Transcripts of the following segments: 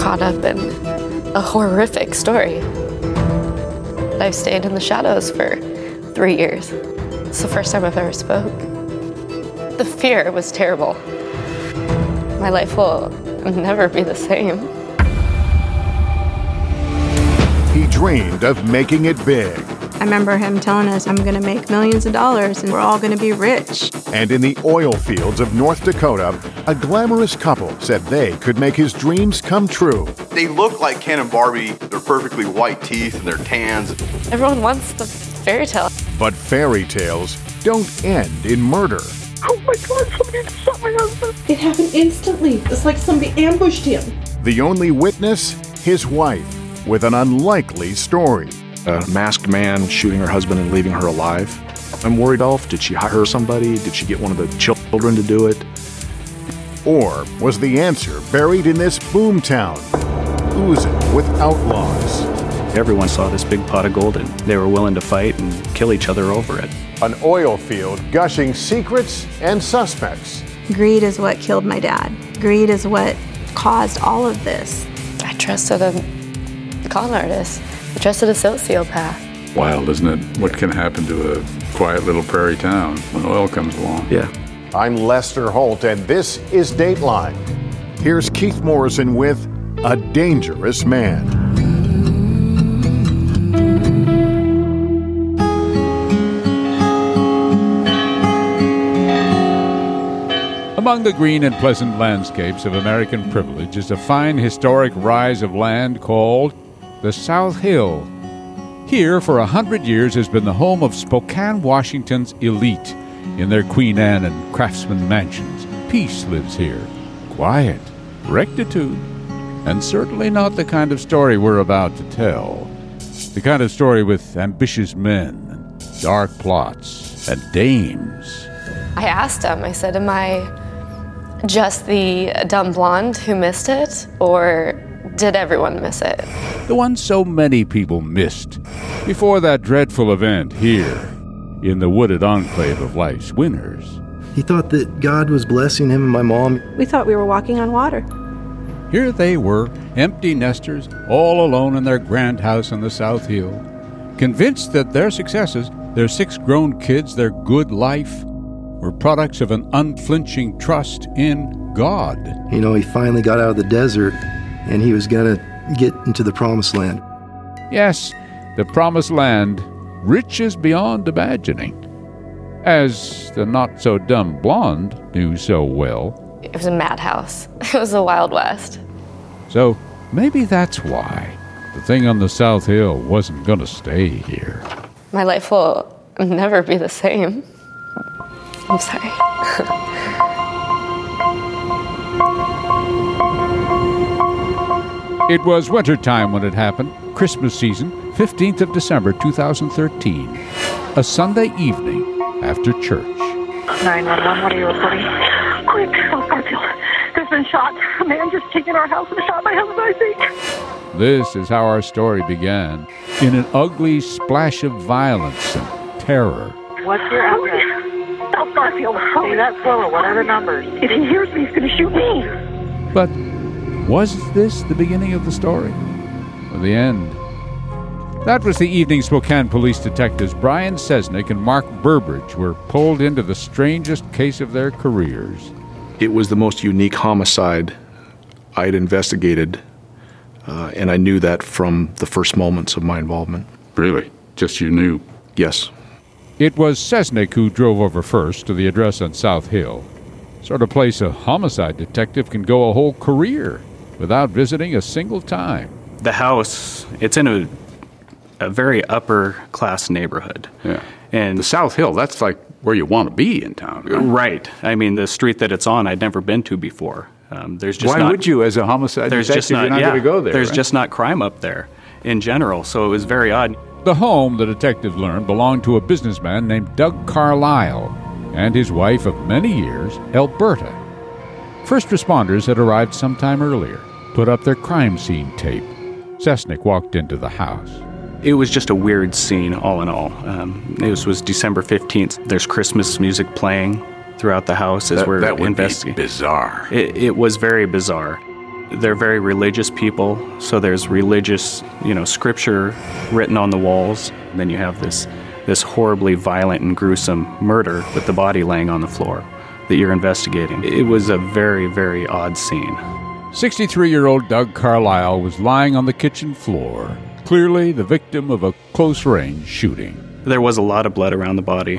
caught up in a horrific story. I've stayed in the shadows for 3 years. It's the first time I've ever spoke. The fear was terrible. My life will never be the same. He dreamed of making it big. I remember him telling us, I'm going to make millions of dollars and we're all going to be rich. And in the oil fields of North Dakota, a glamorous couple said they could make his dreams come true. They look like Ken and Barbie. They're perfectly white teeth and they're tans. Everyone wants the fairy tale. But fairy tales don't end in murder. Oh my God, somebody shot my husband. It happened instantly. It's like somebody ambushed him. The only witness, his wife, with an unlikely story. A masked man shooting her husband and leaving her alive. I'm worried, did she hire somebody? Did she get one of the children to do it? Or was the answer buried in this boomtown, oozing with outlaws? Everyone saw this big pot of gold and they were willing to fight and kill each other over it. An oil field gushing secrets and suspects. Greed is what killed my dad. Greed is what caused all of this. I trusted a con artist. I trusted a sociopath. Wild, isn't it? What can happen to a quiet little prairie town when oil comes along? Yeah. I'm Lester Holt, and this is Dateline. Here's Keith Morrison with A Dangerous Man. Among the green and pleasant landscapes of American privilege is a fine historic rise of land called the South Hill. Here, for 100 years, has been the home of Spokane, Washington's elite. In their Queen Anne and Craftsman mansions, peace lives here. Quiet, rectitude, and certainly not the kind of story we're about to tell. The kind of story with ambitious men, dark plots, and dames. I asked him, I said, am I just the dumb blonde who missed it, or did everyone miss it? The one so many people missed before that dreadful event here in the wooded enclave of life's winners. He thought that God was blessing him and my mom. We thought we were walking on water. Here they were, empty nesters, all alone in their grand house on the South Hill, convinced that their successes, their 6 grown kids, their good life, were products of an unflinching trust in God. You know, he finally got out of the desert and he was going to get into the promised land. Yes, the promised land, riches beyond imagining. As the not-so-dumb blonde knew so well. It was a madhouse. It was the Wild West. So maybe that's why the thing on the South Hill wasn't going to stay here. My life will never be the same. I'm sorry. It was wintertime when it happened, Christmas season, 15th of December, 2013. A Sunday evening after church. 911, what are you reporting? Quick, South Garfield. There's been shot. A man just taken our house and shot my husband, I think. This is how our story began, in an ugly splash of violence and terror. What's your address? South Garfield. Say that slower. What are the numbers? If he hears me, he's going to shoot me. But was this the beginning of the story? Or the end? That was the evening Spokane police detectives Brian Sesnick and Mark Burbridge were pulled into the strangest case of their careers. It was the most unique homicide I'd investigated, and I knew that from the first moments of my involvement. Really? Just you knew? Yes. It was Sesnick who drove over first to the address on South Hill. Sort of place a homicide detective can go a whole career without visiting a single time. The house, it's in a very upper-class neighborhood. Yeah. And the South Hill, that's like where you want to be in town. Right? I mean, the street that it's on, I'd never been to before. There's just Why would you, as a homicide detective? You're not going to go there. There's right? just not crime up there in general, so it was very odd. The home, the detective learned, belonged to a businessman named Doug Carlisle and his wife of many years, Alberta. First responders had arrived sometime earlier, put up their crime scene tape. Sesnick walked into the house. It was just a weird scene, all in all. It was December 15th. There's Christmas music playing throughout the house as we're investigating. That would be bizarre. It was very bizarre. They're very religious people, so there's religious, scripture written on the walls. And then you have this horribly violent and gruesome murder with the body laying on the floor that you're investigating. It was a very, very odd scene. 63-year-old Doug Carlisle was lying on the kitchen floor, clearly the victim of a close-range shooting. There was a lot of blood around the body,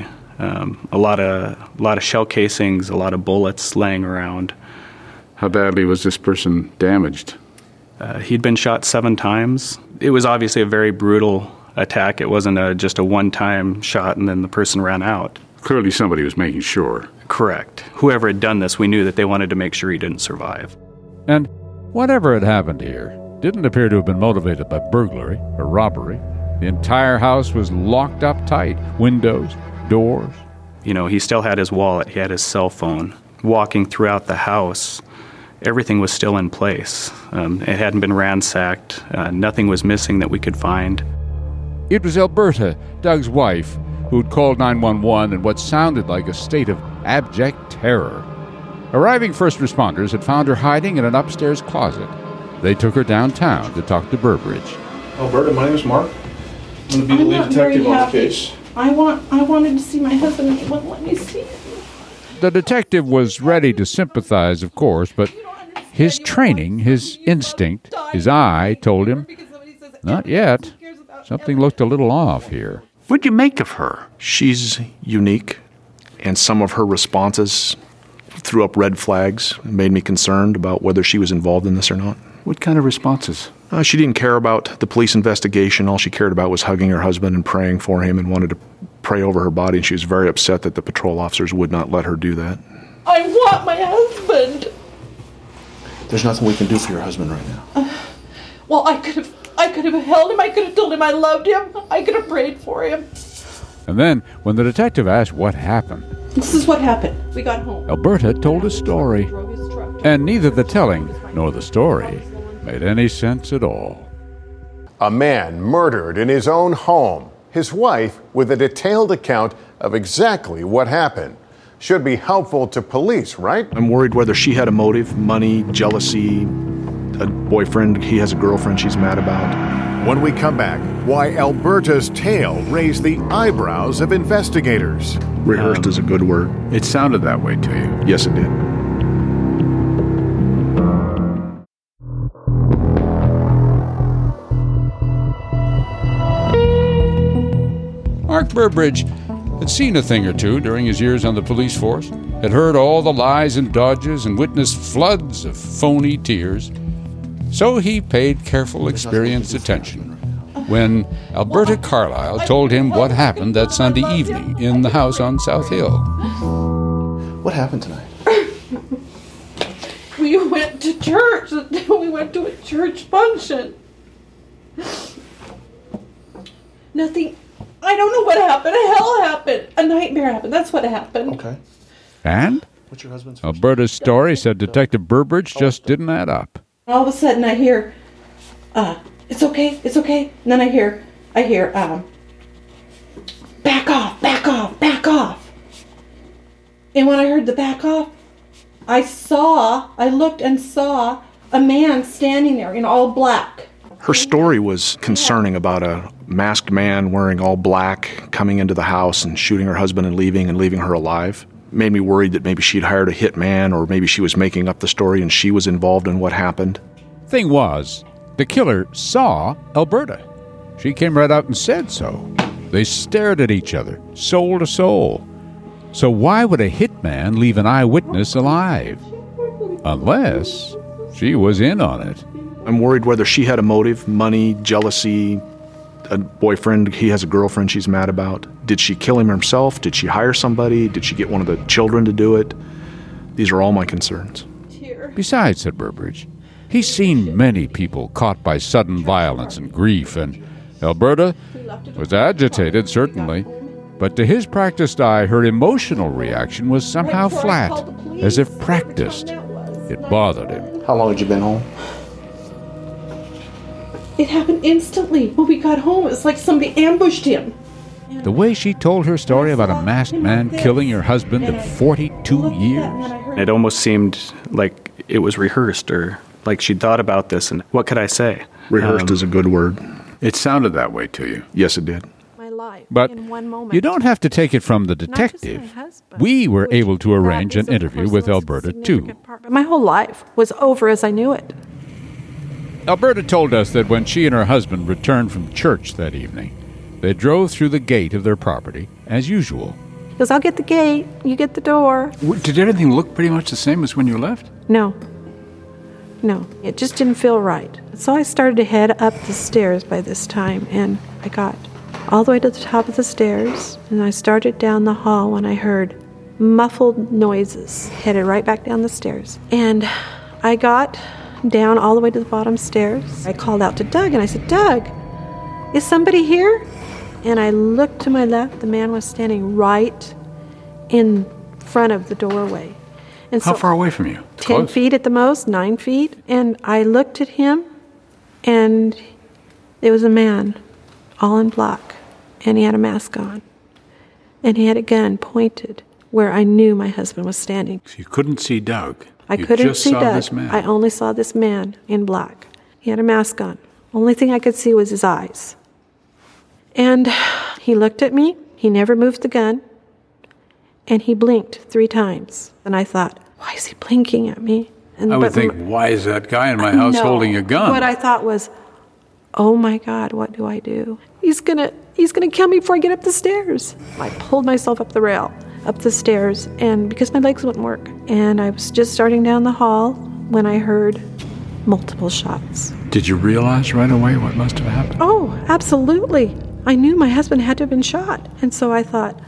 a lot of shell casings, a lot of bullets laying around. How badly was this person damaged? He'd been shot 7 times. It was obviously a very brutal attack. It wasn't just a one-time shot and then the person ran out. Clearly somebody was making sure. Correct. Whoever had done this, we knew that they wanted to make sure he didn't survive. And whatever had happened here didn't appear to have been motivated by burglary or robbery. The entire house was locked up tight. Windows, doors. He still had his wallet. He had his cell phone. Walking throughout the house, everything was still in place. It hadn't been ransacked. Nothing was missing that we could find. It was Alberta, Doug's wife, who'd called 911 in what sounded like a state of abject terror. Arriving first responders had found her hiding in an upstairs closet. They took her downtown to talk to Burbridge. Alberta, my name is Mark. I'm going to be the lead detective on the case. I wanted to see my husband and he wouldn't let me see him. The detective was ready to sympathize, of course, but his training, his instinct, his eye told him, not yet. Something looked a little off here. What'd you make of her? She's unique, and some of her responses threw up red flags and made me concerned about whether she was involved in this or not. What kind of responses? She didn't care about the police investigation. All she cared about was hugging her husband and praying for him and wanted to pray over her body, and she was very upset that the patrol officers would not let her do that. I want my husband. There's nothing we can do for your husband right now. Well, I could have held him. I could have told him I loved him. I could have prayed for him. And then, when the detective asked what happened, this is what happened. We got home. Alberta told a story. And neither the telling nor the story made any sense at all. A man murdered in his own home. His wife with a detailed account of exactly what happened. Should be helpful to police, right? I'm worried whether she had a motive, money, jealousy, a boyfriend, he has a girlfriend she's mad about. When we come back, why Alberta's tale raised the eyebrows of investigators. Rehearsed is a good word. It sounded that way to you. Yes, it did. Mark Burbridge had seen a thing or two during his years on the police force, had heard all the lies and dodges and witnessed floods of phony tears. So he paid careful, experienced attention when Alberta Carlisle told him what happened that Sunday evening in the house on South Hill. What happened tonight? We went to church. We went to a church function. Nothing. I don't know what happened. A hell happened. A nightmare happened. That's what happened. Okay. And? What's your husband's Alberta's story said Detective Burbridge just didn't add up. All of a sudden I hear, it's okay. And then I hear, back off. And when I heard the back off, I looked and saw a man standing there in all black. Her story was concerning about a masked man wearing all black coming into the house and shooting her husband and leaving her alive. Made me worried that maybe she'd hired a hitman or maybe she was making up the story and she was involved in what happened. Thing was, the killer saw Alberta. She came right out and said so. They stared at each other, soul to soul. So why would a hitman leave an eyewitness alive? Unless she was in on it. I'm worried whether she had a motive, money, jealousy, a boyfriend, he has a girlfriend she's mad about. Did she kill him herself? Did she hire somebody? Did she get one of the children to do it? These are all my concerns. Besides, said Burbridge, he's seen many people caught by sudden violence and grief, and Alberta was agitated, certainly, but to his practiced eye, her emotional reaction was somehow flat, as if practiced. It bothered him. How long had you been home? It happened instantly. When we got home, it was like somebody ambushed him. The way she told her story about a masked man killing her husband of 42 years. It almost seemed like it was rehearsed or like she'd thought about this, and what could I say? Rehearsed is a good word. It sounded that way to you. Yes, it did. My life But in one moment. you don't have to take it from the Not just my detective. husband, We were which able to arrange that is, an of interview course, with the most Alberta, too. significant part. But my whole life was over as I knew it. Alberta told us that when she and her husband returned from church that evening, they drove through the gate of their property as usual. He goes, I'll get the gate, you get the door. Did everything look pretty much the same as when you left? No, it just didn't feel right. So I started to head up the stairs by this time, and I got all the way to the top of the stairs, and I started down the hall when I heard muffled noises, headed right back down the stairs. And I got down all the way to the bottom stairs. I called out to Doug, and I said, Doug, is somebody here? And I looked to my left. The man was standing right in front of the doorway. And How so far away from you? 10 Close? feet at the most, 9 feet. And I looked at him, and it was a man, all in black, and he had a mask on. And he had a gun pointed where I knew my husband was standing. So you couldn't see Doug. I You couldn't just see saw Doug. this man. I only saw this man in black. He had a mask on. Only thing I could see was his eyes. And he looked at me. He never moved the gun. And he blinked 3 times. And I thought, why is he blinking at me? And I would think, why is that guy in my house No. holding a gun? What I thought was, oh my God, what do I do? He's gonna kill me before I get up the stairs. I pulled myself up the rail, up the stairs, and because my legs wouldn't work. And I was just starting down the hall when I heard multiple shots. Did you realize right away what must have happened? Oh, absolutely. I knew my husband had to have been shot. And so I thought,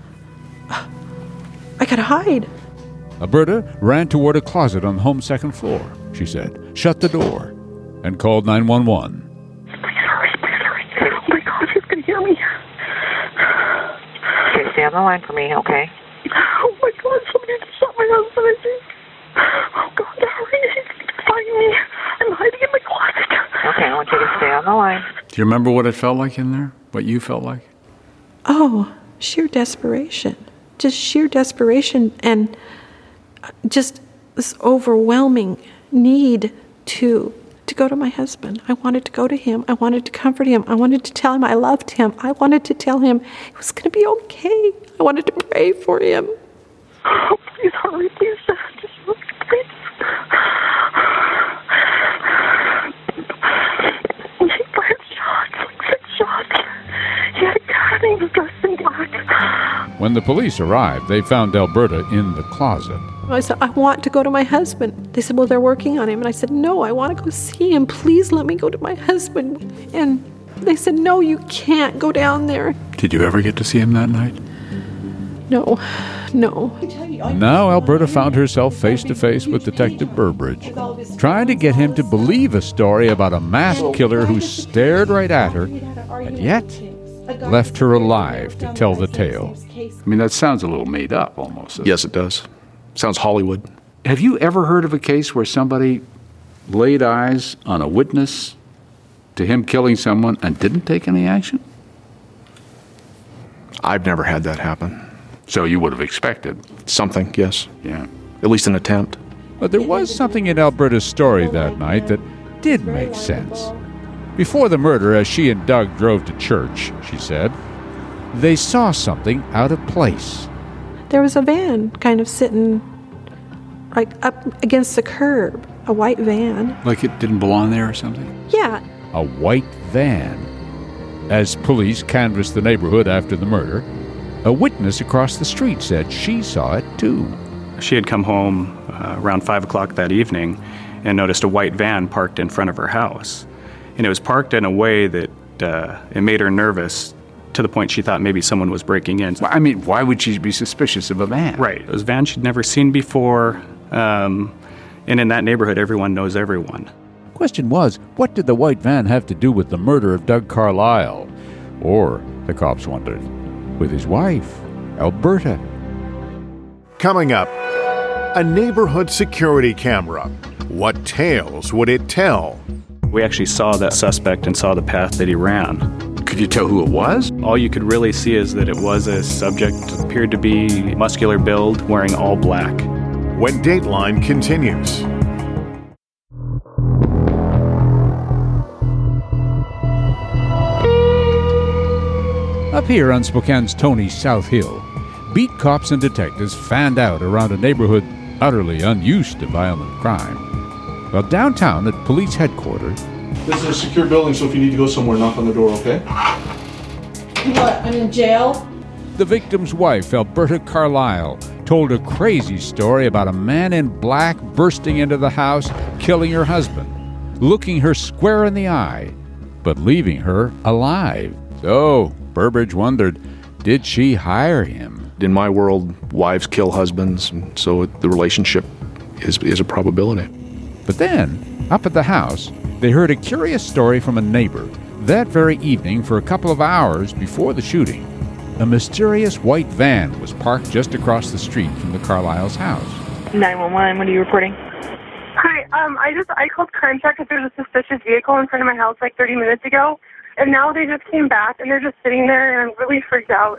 I gotta hide. Alberta ran toward a closet on the home's second floor, she said, shut the door, and called 911. Please hurry. Oh my God, he's gonna hear me. Okay, stay on the line for me, okay? Oh my God, somebody just shot my husband, I think. Oh God, hurry, he's gonna find me. I'm hiding in my closet. Okay, I want you to stay on the line. Do you remember what it felt like in there? What you felt like? Oh, sheer desperation. Just sheer desperation and just this overwhelming need to go to my husband. I wanted to go to him. I wanted to comfort him. I wanted to tell him I loved him. I wanted to tell him it was going to be okay. I wanted to pray for him. Oh, please hurry, please. Just look, please. He fired shots, like 6 shots. He had a gun. He was dressed in black. When the police arrived, they found Alberta in the closet. I said, I want to go to my husband. They said, well, they're working on him. And I said, no, I want to go see him. Please let me go to my husband. And they said, no, you can't go down there. Did you ever get to see him that night? No. Now Alberta found herself face to face with Detective Burbridge, trying to get him to believe a story about a masked killer who stared right at her and yet left her alive to tell the tale. I mean, that sounds a little made up almost. Yes, it does. Sounds Hollywood. Have you ever heard of a case where somebody laid eyes on a witness to him killing someone and didn't take any action? I've never had that happen. So you would have expected. Something, yes. Yeah. At least an attempt. But there was something in Alberta's story that night that did make sense. Before the murder, as she and Doug drove to church, she said, they saw something out of place. There was a van kind of sitting right up against the curb, a white van. Like it didn't belong there or something? Yeah. A white van. As police canvassed the neighborhood after the murder, a witness across the street said she saw it too. She had come home around 5 o'clock that evening and noticed a white van parked in front of her house. And it was parked in a way that it made her nervous to the point she thought maybe someone was breaking in. I mean, why would she be suspicious of a van? Right. It was a van she'd never seen before. And in that neighborhood, everyone knows everyone. Question was, what did the white van have to do with the murder of Doug Carlisle? Or, the cops wondered, with his wife, Alberta. Coming up, a neighborhood security camera. What tales would it tell? We actually saw that suspect and saw the path that he ran. Could you tell who it was? All you could really see is that it was a subject, appeared to be muscular build, wearing all black. When Dateline continues. Up here on Spokane's Tony's South Hill, beat cops and detectives fanned out around a neighborhood utterly unused to violent crime. Well, downtown at police headquarters... This is a secure building, so if you need to go somewhere, knock on the door, okay? What, I'm in jail? The victim's wife, Alberta Carlisle, told a crazy story about a man in black bursting into the house, killing her husband, looking her square in the eye, but leaving her alive. So Burbridge wondered, did she hire him? In my world, wives kill husbands, and so the relationship is a probability. But then, up at the house, they heard a curious story from a neighbor. That very evening, for a couple of hours before the shooting, a mysterious white van was parked just across the street from the Carlisle's house. 911, what are you reporting? Hi, I called Crime Check because there's a suspicious vehicle in front of my house like 30 minutes ago, and now they just came back and they're just sitting there, and I'm really freaked out.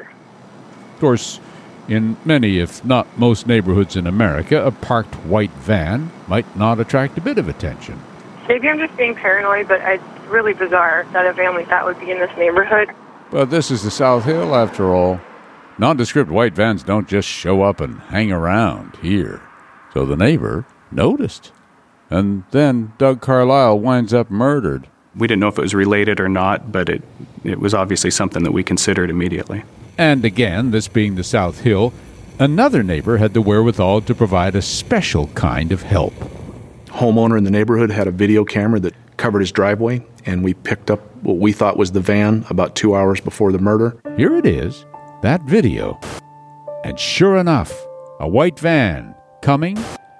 Of course, in many, if not most neighborhoods in America, a parked white van might not attract a bit of attention. Maybe I'm just being paranoid, but it's really bizarre that a van like that would be in this neighborhood. But this is the South Hill, after all. Nondescript white vans don't just show up and hang around here. So the neighbor noticed. And then Doug Carlisle winds up murdered. We didn't know if it was related or not, but it was obviously something that we considered immediately. And again, this being the South Hill, another neighbor had the wherewithal to provide a special kind of help. Homeowner in the neighborhood had a video camera that covered his driveway, and we picked up what we thought was the van about 2 hours before the murder. Here it is, that video. And sure enough, a white van coming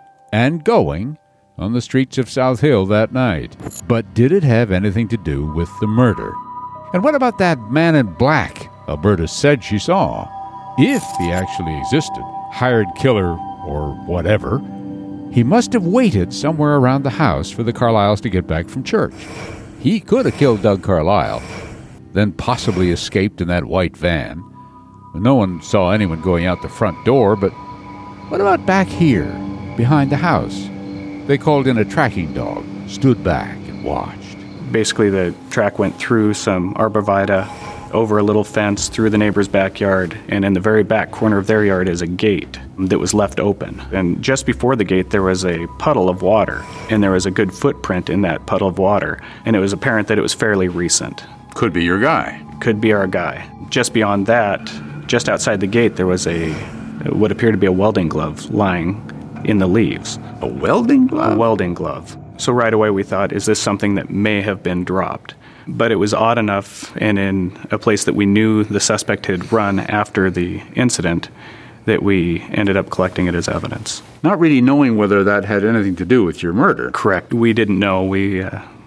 and going on the streets of South Hill that night. But did it have anything to do with the murder? And what about that man in black Alberta said she saw? If he actually existed, hired killer or whatever, he must have waited somewhere around the house for the Carlisles to get back from church. He could have killed Doug Carlisle, then possibly escaped in that white van. No one saw anyone going out the front door, but what about back here, behind the house? They called in a tracking dog, stood back and watched. Basically, the track went through some arborvitae, over a little fence, through the neighbor's backyard, and in the very back corner of their yard is a gate that was left open. And just before the gate, there was a puddle of water, and there was a good footprint in that puddle of water, and it was apparent that it was fairly recent. Could be your guy. Could be our guy. Just beyond that, just outside the gate, there was what appeared to be a welding glove lying in the leaves. A welding glove? A welding glove. So right away we thought, is this something that may have been dropped? But it was odd enough, and in a place that we knew the suspect had run after the incident, that we ended up collecting it as evidence. Not really knowing whether that had anything to do with your murder. Correct. We didn't know. We,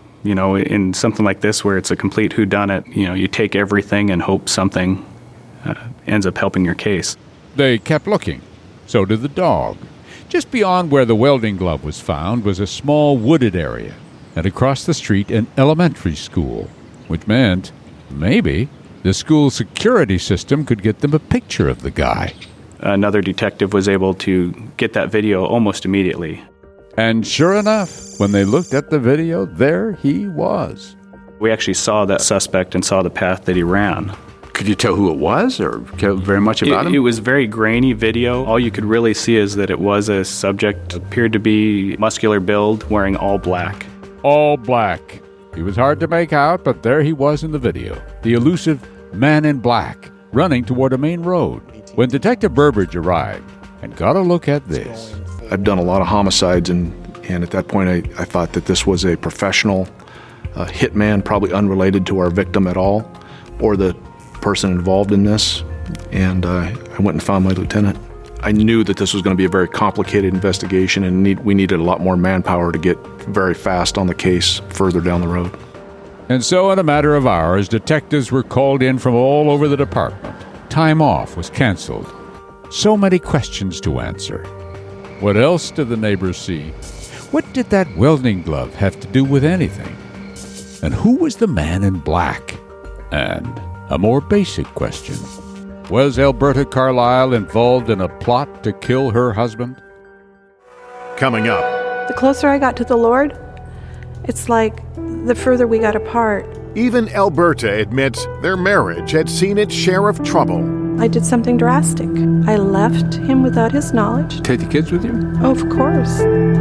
in something like this where it's a complete whodunit, you take everything and hope something ends up helping your case. They kept looking. So did the dog. Just beyond where the welding glove was found was a small wooded area, and across the street an elementary school, which meant maybe the school security system could get them a picture of the guy. Another detective was able to get that video almost immediately. And sure enough, when they looked at the video, there he was. We actually saw that suspect and saw the path that he ran. Could you tell who it was or very much about him? It was very grainy video. All you could really see is that it was a subject, appeared to be muscular build, wearing all black. All black. He was hard to make out, but there he was in the video. The elusive man in black, running toward a main road. When Detective Burbridge arrived and got a look at this. I've done a lot of homicides, and at that point I thought that this was a professional hitman, probably unrelated to our victim at all, or the person involved in this, and I went and found my lieutenant. I knew that this was going to be a very complicated investigation, and we needed a lot more manpower to get very fast on the case further down the road. And so in a matter of hours, detectives were called in from all over the department. Time off was canceled. So many questions to answer. What else did the neighbors see? What did that welding glove have to do with anything? And who was the man in black? And a more basic question. Was Alberta Carlisle involved in a plot to kill her husband? Coming up. The closer I got to the Lord It's like the further we got apart. Even Alberta admits their marriage had seen its share of trouble. I did something drastic. I left him without his knowledge. Take the kids with you? Oh, of course.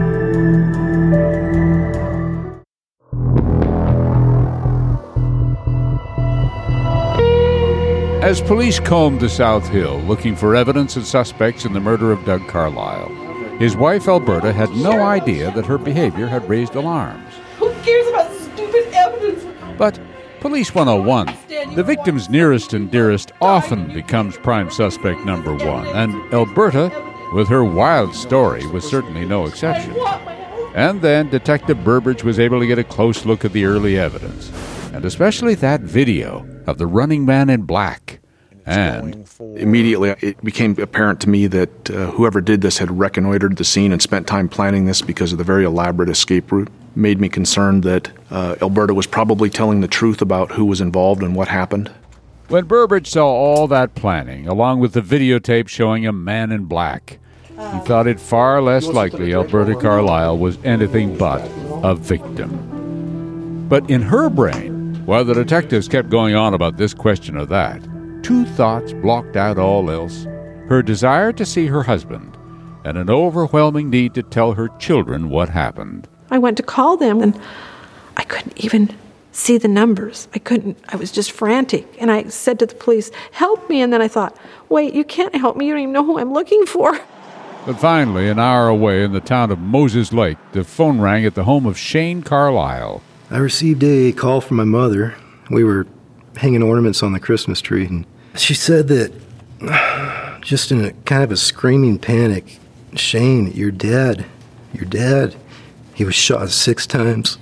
As police combed the South Hill looking for evidence and suspects in the murder of Doug Carlisle, his wife Alberta had no idea that her behavior had raised alarms. Who cares about stupid evidence? But Police 101, the victim's nearest and dearest often becomes prime suspect number one, and Alberta, with her wild story, was certainly no exception. And then Detective Burbridge was able to get a close look at the early evidence, and especially that video of the running man in black. And immediately it became apparent to me that whoever did this had reconnoitered the scene and spent time planning this because of the very elaborate escape route. Made me concerned that Alberta was probably telling the truth about who was involved and what happened. When Burbridge saw all that planning, along with the videotape showing a man in black, he thought it far less likely Alberta Carlisle was anything but a victim. But in her brain, while the detectives kept going on about this question or that, two thoughts blocked out all else: her desire to see her husband and an overwhelming need to tell her children what happened. I went to call them, and I couldn't even see the numbers. I was just frantic. And I said to the police, "Help me." And then I thought, wait, you can't help me. You don't even know who I'm looking for. But finally, an hour away in the town of Moses Lake, the phone rang at the home of Shane Carlisle. I received a call from my mother. We were hanging ornaments on the Christmas tree, and she said that, just in a kind of a screaming panic, "Shane, you're dead. You're dead. He was shot 6 times.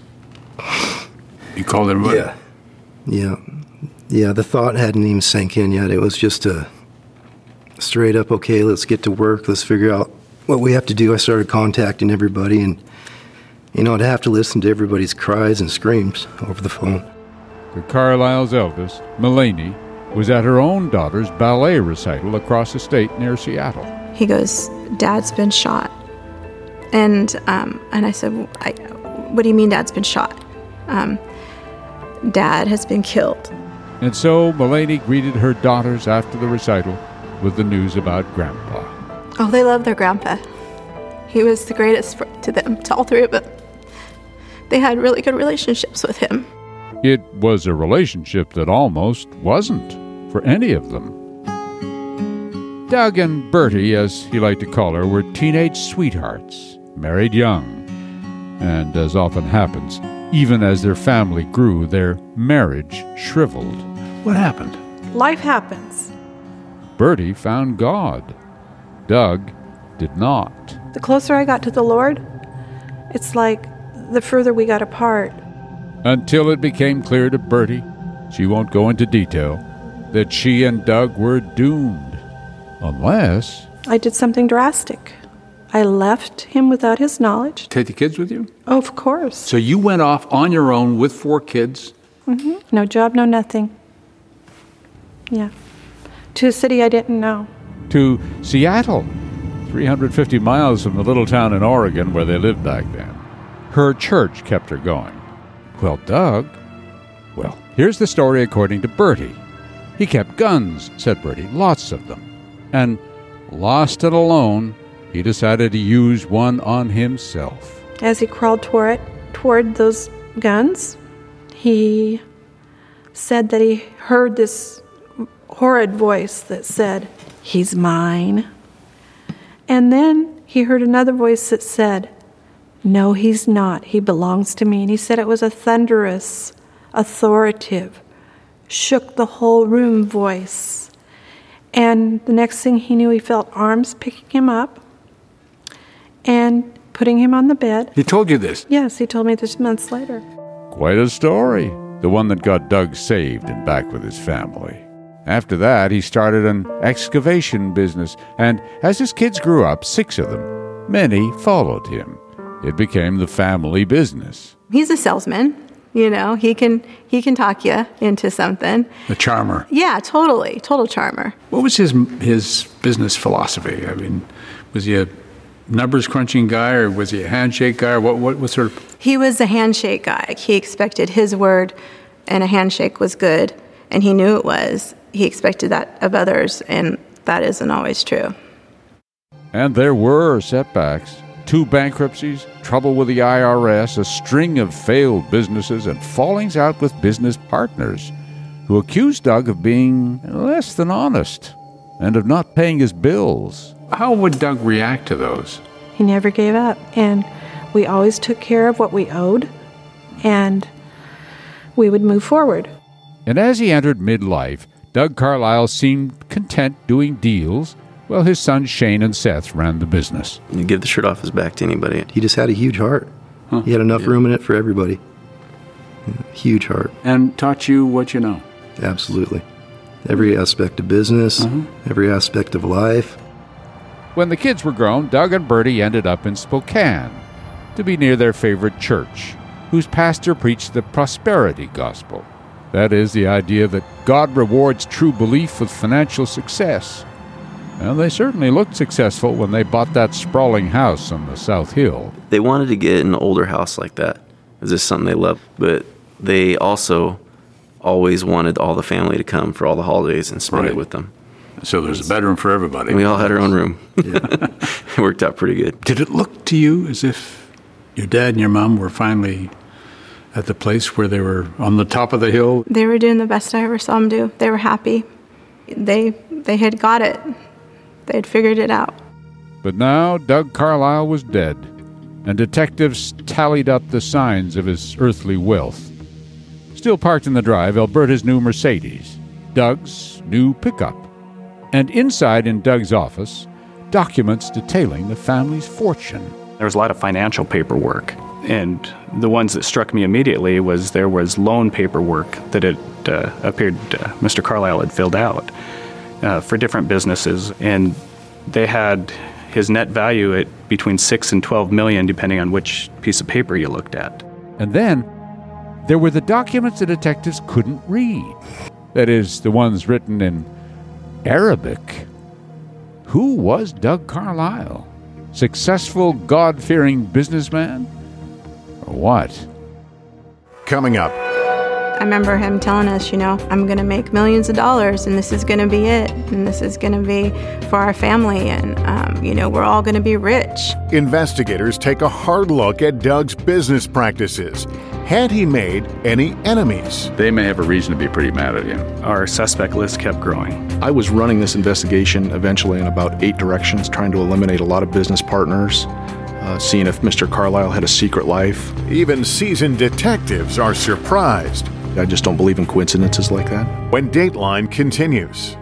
You called everybody? Yeah, the thought hadn't even sank in yet. It was just a straight up, okay, let's get to work. Let's figure out what we have to do. I started contacting everybody, and, I'd have to listen to everybody's cries and screams over the phone. The Carlisle's eldest, Mulaney, was at her own daughter's ballet recital across the state near Seattle. He goes, "Dad's been shot." And I said, "What do you mean Dad's been shot?" "Dad has been killed." And so Mulaney greeted her daughters after the recital with the news about Grandpa. Oh, they love their grandpa. He was the greatest to them, to all three of them. They had really good relationships with him. It was a relationship that almost wasn't for any of them. Doug and Bertie, as he liked to call her, were teenage sweethearts, married young. And as often happens, even as their family grew, their marriage shriveled. What happened? Life happens. Bertie found God. Doug did not. The closer I got to the Lord, it's like the further we got apart. Until it became clear to Bertie, she won't go into detail, that she and Doug were doomed. Unless I did something drastic. I left him without his knowledge. Take the kids with you? Oh, of course. So you went off on your own with 4 kids? Mm-hmm. No job, no nothing. Yeah. To a city I didn't know. To Seattle, 350 miles from the little town in Oregon where they lived back then. Her church kept her going. Well, Doug, here's the story according to Bertie. He kept guns, said Bertie, lots of them. And lost and alone, he decided to use one on himself. As he crawled toward those guns, he said that he heard this horrid voice that said, "He's mine." And then he heard another voice that said, "No, he's not. He belongs to me." And he said it was a thunderous, authoritative, shook the whole room voice. And the next thing he knew, he felt arms picking him up and putting him on the bed. He told you this? Yes, he told me this months later. Quite a story. The one that got Doug saved and back with his family. After that, he started an excavation business, and as his kids grew up, 6 of them, many followed him. It became the family business. He's a salesman. He can talk you into something. A charmer. Yeah, totally. Total charmer. What was his business philosophy? I mean, was he a numbers crunching guy, or was he a handshake guy? Or what sort of? He was a handshake guy. He expected his word, and a handshake was good, and he knew it was. He expected that of others, and that isn't always true. And there were setbacks. 2 bankruptcies, trouble with the IRS, a string of failed businesses, and fallings out with business partners who accused Doug of being less than honest and of not paying his bills. How would Doug react to those? He never gave up, and we always took care of what we owed, and we would move forward. And as he entered midlife, Doug Carlisle seemed content doing deals while his sons Shane and Seth ran the business. You give the shirt off his back to anybody. He just had a huge heart. He had enough room in it for everybody. Huge heart. And taught you what you know. Absolutely. Every aspect of business, every aspect of life. When the kids were grown, Doug and Bertie ended up in Spokane to be near their favorite church, whose pastor preached the prosperity gospel. That is, the idea that God rewards true belief with financial success. And they certainly looked successful when they bought that sprawling house on the South Hill. They wanted to get an older house like that. It was just something they loved. But they also always wanted all the family to come for all the holidays and spend it with them. So there's a bedroom for everybody. We all had our own room. It worked out pretty good. Did it look to you as if your dad and your mom were finally at the place where they were on the top of the hill? They were doing the best I ever saw them do. They were happy. They had got it. They had figured it out. But now Doug Carlisle was dead, and detectives tallied up the signs of his earthly wealth. Still parked in the drive, Alberta's new Mercedes, Doug's new pickup, and inside in Doug's office, documents detailing the family's fortune. There was a lot of financial paperwork, and the ones that struck me immediately was there was loan paperwork that it appeared Mr. Carlisle had filled out for different businesses, and they had his net value at between $6 and $12 million, depending on which piece of paper you looked at. And then there were the documents the detectives couldn't read. That is, the ones written in Arabic. Who was Doug Carlisle? Successful, God-fearing businessman? Or what? Coming up. I remember him telling us, I'm going to make millions of dollars, and this is going to be it, and this is going to be for our family, and, we're all going to be rich. Investigators take a hard look at Doug's business practices. Had he made any enemies? They may have a reason to be pretty mad at him. Our suspect list kept growing. I was running this investigation eventually in about 8 directions, trying to eliminate a lot of business partners, seeing if Mr. Carlisle had a secret life. Even seasoned detectives are surprised. I just don't believe in coincidences like that. When Dateline continues.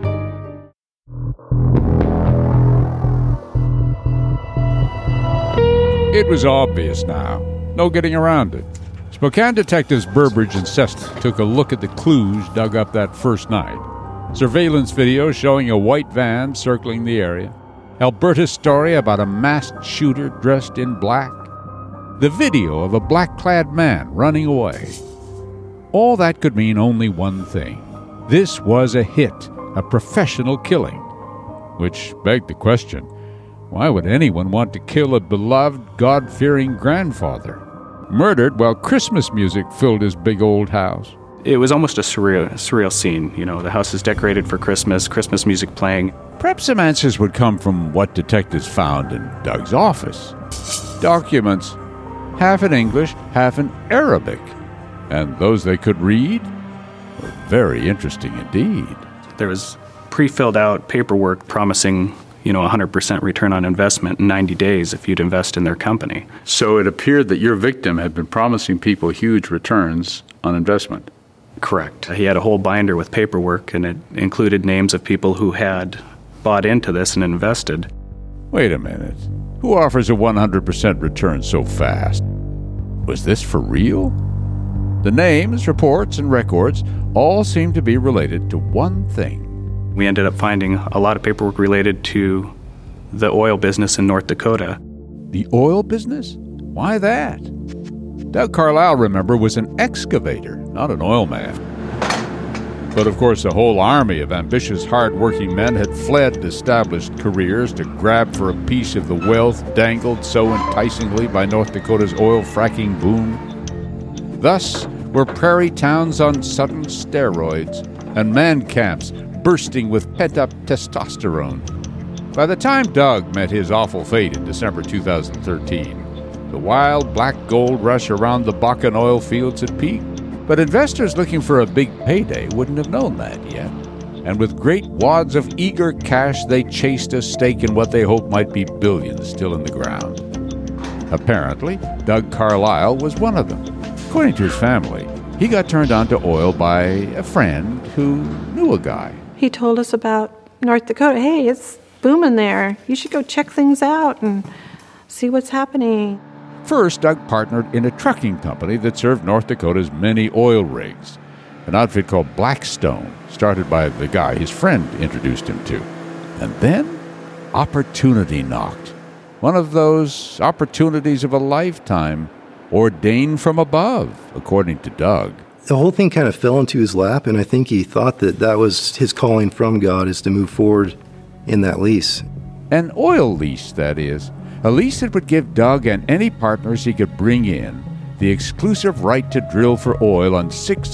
It was obvious now. No getting around it. Spokane detectives Burbridge and Cessna took a look at the clues dug up that first night. Surveillance video showing a white van circling the area. Alberta's story about a masked shooter dressed in black. The video of a black-clad man running away. All that could mean only one thing. This was a hit, a professional killing. Which begged the question, why would anyone want to kill a beloved, God-fearing grandfather? Murdered while Christmas music filled his big old house. It was almost a surreal scene. The house is decorated for Christmas music playing. Perhaps some answers would come from what detectives found in Doug's office. Documents, half in English, half in Arabic. And those they could read were very interesting indeed. There was pre-filled out paperwork promising 100% return on investment in 90 days if you'd invest in their company. So it appeared that your victim had been promising people huge returns on investment. Correct. He had a whole binder with paperwork, and it included names of people who had bought into this and invested. Wait a minute. Who offers a 100% return so fast? Was this for real? The names, reports, and records all seem to be related to one thing. We ended up finding a lot of paperwork related to the oil business in North Dakota. The oil business? Why that? Doug Carlisle, remember, was an excavator, not an oil man. But of course, a whole army of ambitious, hard-working men had fled established careers to grab for a piece of the wealth dangled so enticingly by North Dakota's oil fracking boom. Thus were prairie towns on sudden steroids and man camps bursting with pent-up testosterone. By the time Doug met his awful fate in December 2013, the wild black gold rush around the Bakken oil fields had peaked. But investors looking for a big payday wouldn't have known that yet. And with great wads of eager cash, they chased a stake in what they hoped might be billions still in the ground. Apparently, Doug Carlisle was one of them. According to his family, he got turned on to oil by a friend who knew a guy. He told us about North Dakota. Hey, it's booming there. You should go check things out and see what's happening. First, Doug partnered in a trucking company that served North Dakota's many oil rigs, an outfit called Blackstone, started by the guy his friend introduced him to. And then, opportunity knocked. One of those opportunities of a lifetime, ordained from above, according to Doug. The whole thing kind of fell into his lap, and I think he thought that was his calling from God, is to move forward in that lease. An oil lease, that is. A lease that would give Doug and any partners he could bring in the exclusive right to drill for oil on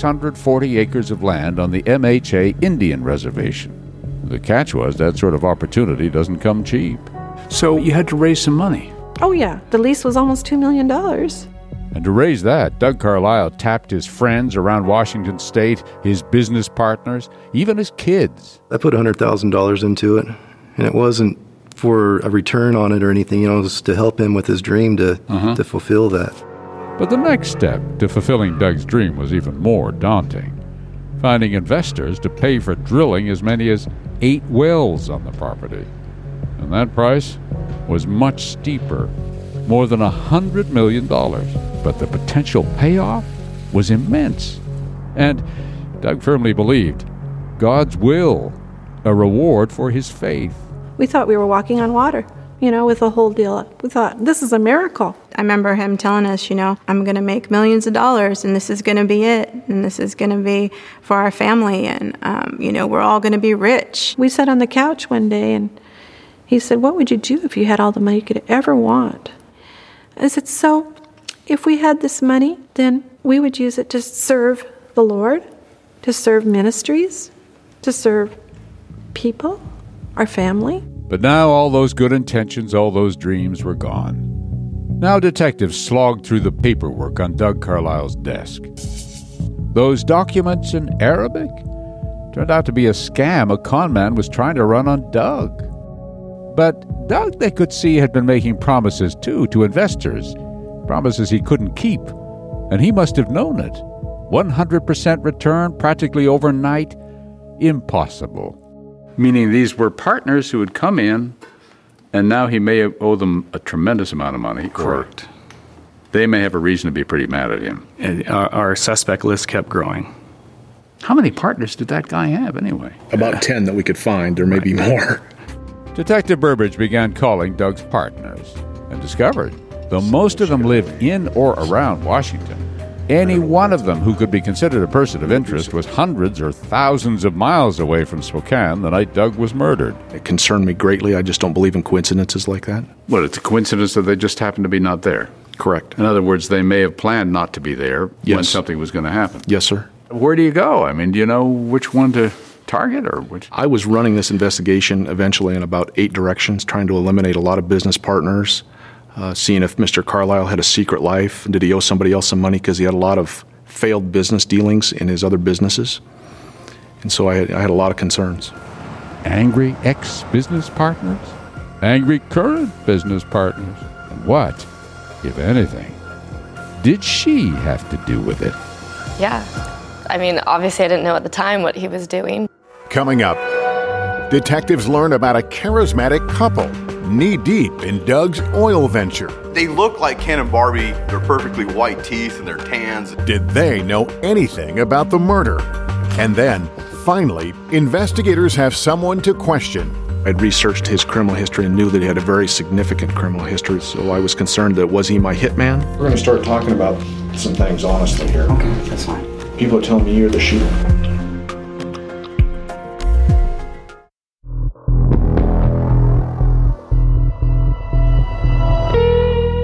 640 acres of land on the MHA Indian Reservation. The catch was that sort of opportunity doesn't come cheap. So you had to raise some money. Oh, yeah. The lease was almost $2 million. And to raise that, Doug Carlisle tapped his friends around Washington State, his business partners, even his kids. I put $100,000 into it, and it wasn't for a return on it or anything, it was to help him with his dream to fulfill that. But the next step to fulfilling Doug's dream was even more daunting. Finding investors to pay for drilling as many as 8 wells on the property. And that price was much steeper, more than $100 million. But the potential payoff was immense. And Doug firmly believed God's will, a reward for his faith. We thought we were walking on water, with the whole deal. We thought, this is a miracle. I remember him telling us, I'm going to make millions of dollars, and this is going to be it, and this is going to be for our family, and, we're all going to be rich. We sat on the couch one day, and he said, what would you do if you had all the money you could ever want? I said, so if we had this money, then we would use it to serve the Lord, to serve ministries, to serve people, our family. But now all those good intentions, all those dreams were gone. Now detectives slogged through the paperwork on Doug Carlisle's desk. Those documents in Arabic turned out to be a scam a con man was trying to run on Doug. But Doug, they could see, had been making promises, too, to investors. Promises he couldn't keep. And he must have known it. 100% return practically overnight? Impossible. Meaning these were partners who had come in, and now he may owe them a tremendous amount of money. Correct. They may have a reason to be pretty mad at him. And our suspect list kept growing. How many partners did that guy have, anyway? About 10 that we could find. There may be more. Detective Burbridge began calling Doug's partners and discovered, though most of them lived in or around Washington, any one of them who could be considered a person of interest was hundreds or thousands of miles away from Spokane the night Doug was murdered. It concerned me greatly. I just don't believe in coincidences like that. Well, it's a coincidence that they just happened to be not there. Correct. In other words, they may have planned not to be there when Yes. something was going to happen. Yes, sir. Where do you go? I mean, do you know which one to target or which? I was running this investigation eventually in about 8 directions, trying to eliminate a lot of business partners, seeing if Mr. Carlisle had a secret life. Did he owe somebody else some money because he had a lot of failed business dealings in his other businesses? And so I had a lot of concerns. Angry ex-business partners? Angry current business partners? And what, if anything, did she have to do with it? Yeah. I mean, obviously I didn't know at the time what he was doing. Coming up, detectives learn about a charismatic couple knee-deep in Doug's oil venture. They look like Ken and Barbie. They're perfectly white teeth and they're tans. Did they know anything about the murder? And then, finally, investigators have someone to question. I'd researched his criminal history and knew that he had a very significant criminal history, so I was concerned that was he my hitman? We're going to start talking about some things honestly here. Okay, that's fine. People are telling me you're the shooter.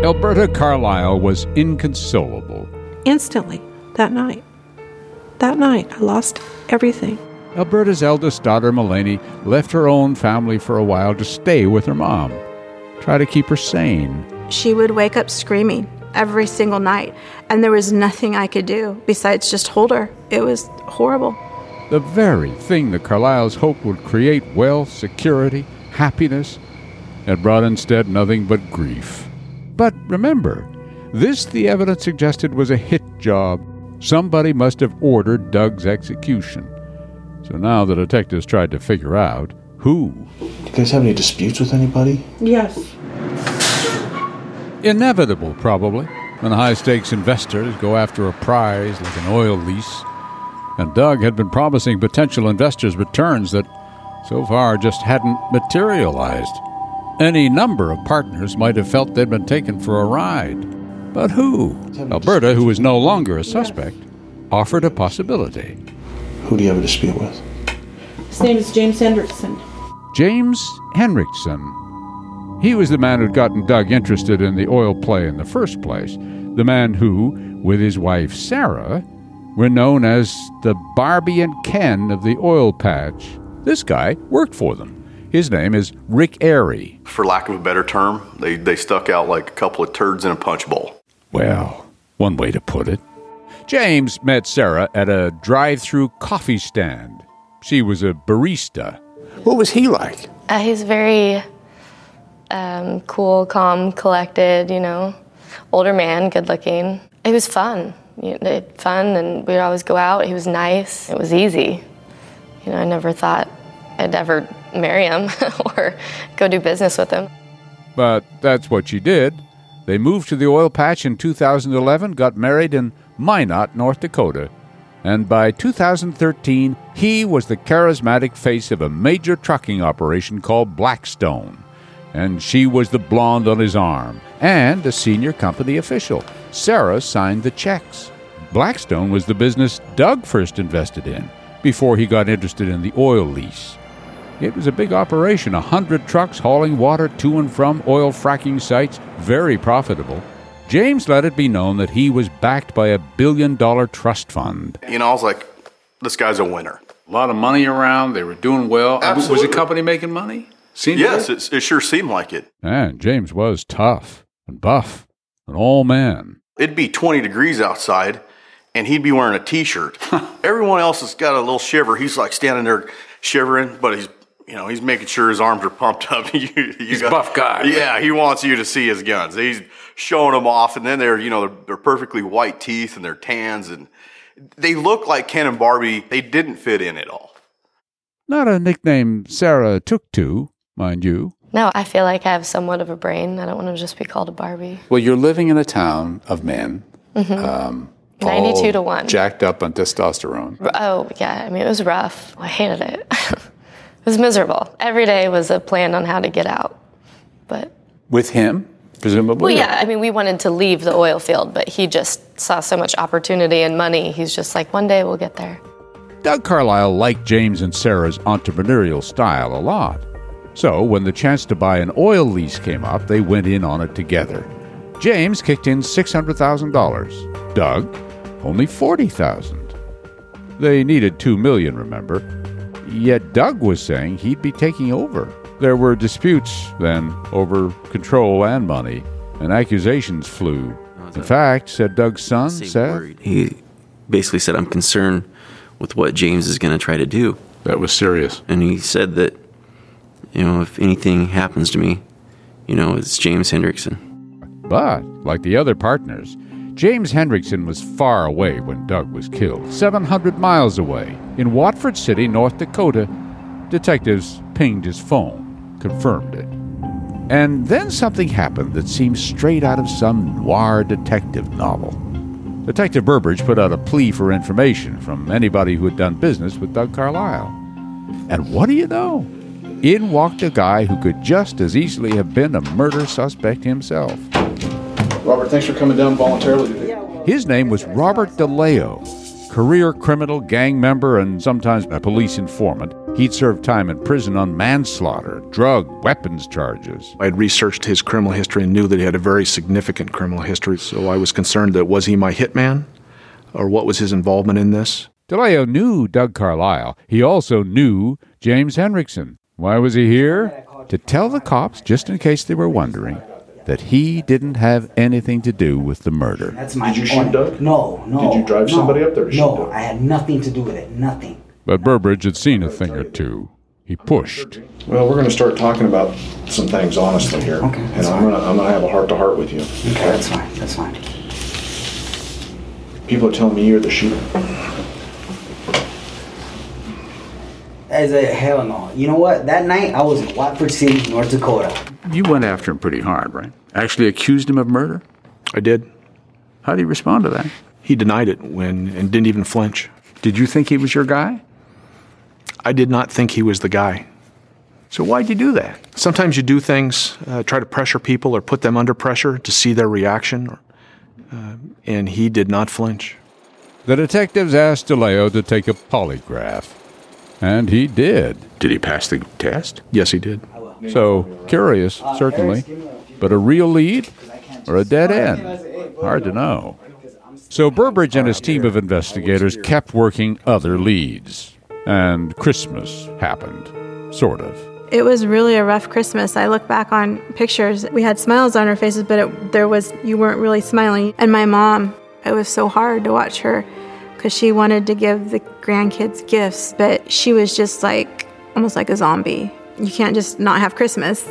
Alberta Carlisle was inconsolable. Instantly, that night. That night, I lost everything. Alberta's eldest daughter, Mulaney, left her own family for a while to stay with her mom, try to keep her sane. She would wake up screaming every single night, and there was nothing I could do besides just hold her. It was horrible. The very thing the Carlisles hoped would create wealth, security, happiness, had brought instead nothing but grief. But remember, this, the evidence suggested, was a hit job. Somebody must have ordered Doug's execution. So now the detectives tried to figure out who. Do you guys have any disputes with anybody? Yes. Inevitable, probably, when high-stakes investors go after a prize like an oil lease. And Doug had been promising potential investors returns that so far just hadn't materialized. Any number of partners might have felt they'd been taken for a ride. But who? Alberta, who was no longer a suspect, offered a possibility. Who do you have a dispute with? His name is James Hendrickson. James Hendrickson. He was the man who'd gotten Doug interested in the oil play in the first place. The man who, with his wife Sarah, were known as the Barbie and Ken of the oil patch. This guy worked for them. His name is Rick Airy. For lack of a better term, they stuck out like a couple of turds in a punch bowl. Well, one way to put it. James met Sarah at a drive-through coffee stand. She was a barista. What was he like? He's very cool, calm, collected, older man, good looking. It was fun. Fun, and we'd always go out. He was nice. It was easy. I never thought I'd ever marry him or go do business with him. But that's what she did. They moved to the oil patch in 2011, got married in Minot, North Dakota. And by 2013, he was the charismatic face of a major trucking operation called Blackstone. And she was the blonde on his arm, and a senior company official. Sarah signed the checks. Blackstone was the business Doug first invested in, before he got interested in the oil lease. It was a big operation, 100 trucks hauling water to and from oil fracking sites, very profitable. James let it be known that he was backed by $1 billion trust fund. I was like, this guy's a winner. A lot of money around. They were doing well. Absolutely. Was the company making money? Yes, it sure seemed like it. And James was tough and buff, an all man. It'd be 20 degrees outside, and he'd be wearing a T-shirt. Everyone else has got a little shiver. He's like standing there shivering, but he's making sure his arms are pumped up. He's a buff guy. Yeah, he wants you to see his guns. He's showing them off, and then they're perfectly white teeth and they're tans, and they look like Ken and Barbie. They didn't fit in at all. Not a nickname Sarah took to, mind you. No, I feel like I have somewhat of a brain. I don't want to just be called a Barbie. Well, you're living in a town of men. Mm-hmm. 92 to 1. Jacked up on testosterone. Oh, yeah. It was rough. I hated it. It was miserable. Every day was a plan on how to get out. But with him, presumably? Well, yeah. We wanted to leave the oil field, but he just saw so much opportunity and money. He's just like, one day we'll get there. Doug Carlisle liked James and Sarah's entrepreneurial style a lot. So when the chance to buy an oil lease came up, they went in on it together. James kicked in $600,000. Doug, only $40,000. They needed $2 million, remember? Yet Doug was saying he'd be taking over. There were disputes then over control and money, and accusations flew. In fact, said Doug's son, he basically said, I'm concerned with what James is going to try to do. That was serious. And he said that, if anything happens to me, it's James Hendrickson. But, like the other partners, James Hendrickson was far away when Doug was killed, 700 miles away. In Watford City, North Dakota, detectives pinged his phone, confirmed it. And then something happened that seemed straight out of some noir detective novel. Detective Burbridge put out a plea for information from anybody who had done business with Doug Carlisle. And what do you know? In walked a guy who could just as easily have been a murder suspect himself. Robert, thanks for coming down voluntarily today. His name was Robert DeLeo, career criminal, gang member, and sometimes a police informant. He'd served time in prison on manslaughter, drug, weapons charges. I had researched his criminal history and knew that he had a very significant criminal history, so I was concerned that was he my hitman, or what was his involvement in this? DeLeo knew Doug Carlisle. He also knew James Henriksen. Why was he here? To tell the cops, just in case they were wondering, that he didn't have anything to do with the murder. That's my Did you shoot Doug? No. Did you drive somebody up there to shoot Doug? No, I had nothing to do with it. Nothing. But Burbridge had seen a thing or two. He pushed. Well, we're going to start talking about some things honestly here. Okay, and I'm going to have a heart-to-heart with you. Okay, that's fine. That's fine. People are telling me you're the shooter. Hell no. You know what? That night, I was in Watford City, North Dakota. You went after him pretty hard, right? Actually accused him of murder? I did. How did he respond to that? He denied it and didn't even flinch. Did you think he was your guy? I did not think he was the guy. So why'd you do that? Sometimes you do things, try to pressure people or put them under pressure to see their reaction, and he did not flinch. The detectives asked DeLeo to take a polygraph, and he did. Did he pass the test? Yes, he did. So, curious, certainly, but a real lead or a dead end? Hard to know. So Burbridge and his team of investigators kept working other leads. And Christmas happened, sort of. It was really a rough Christmas. I look back on pictures. We had smiles on our faces, but you weren't really smiling. And my mom, it was so hard to watch her because she wanted to give the grandkids gifts, but she was just almost like a zombie. You can't just not have Christmas,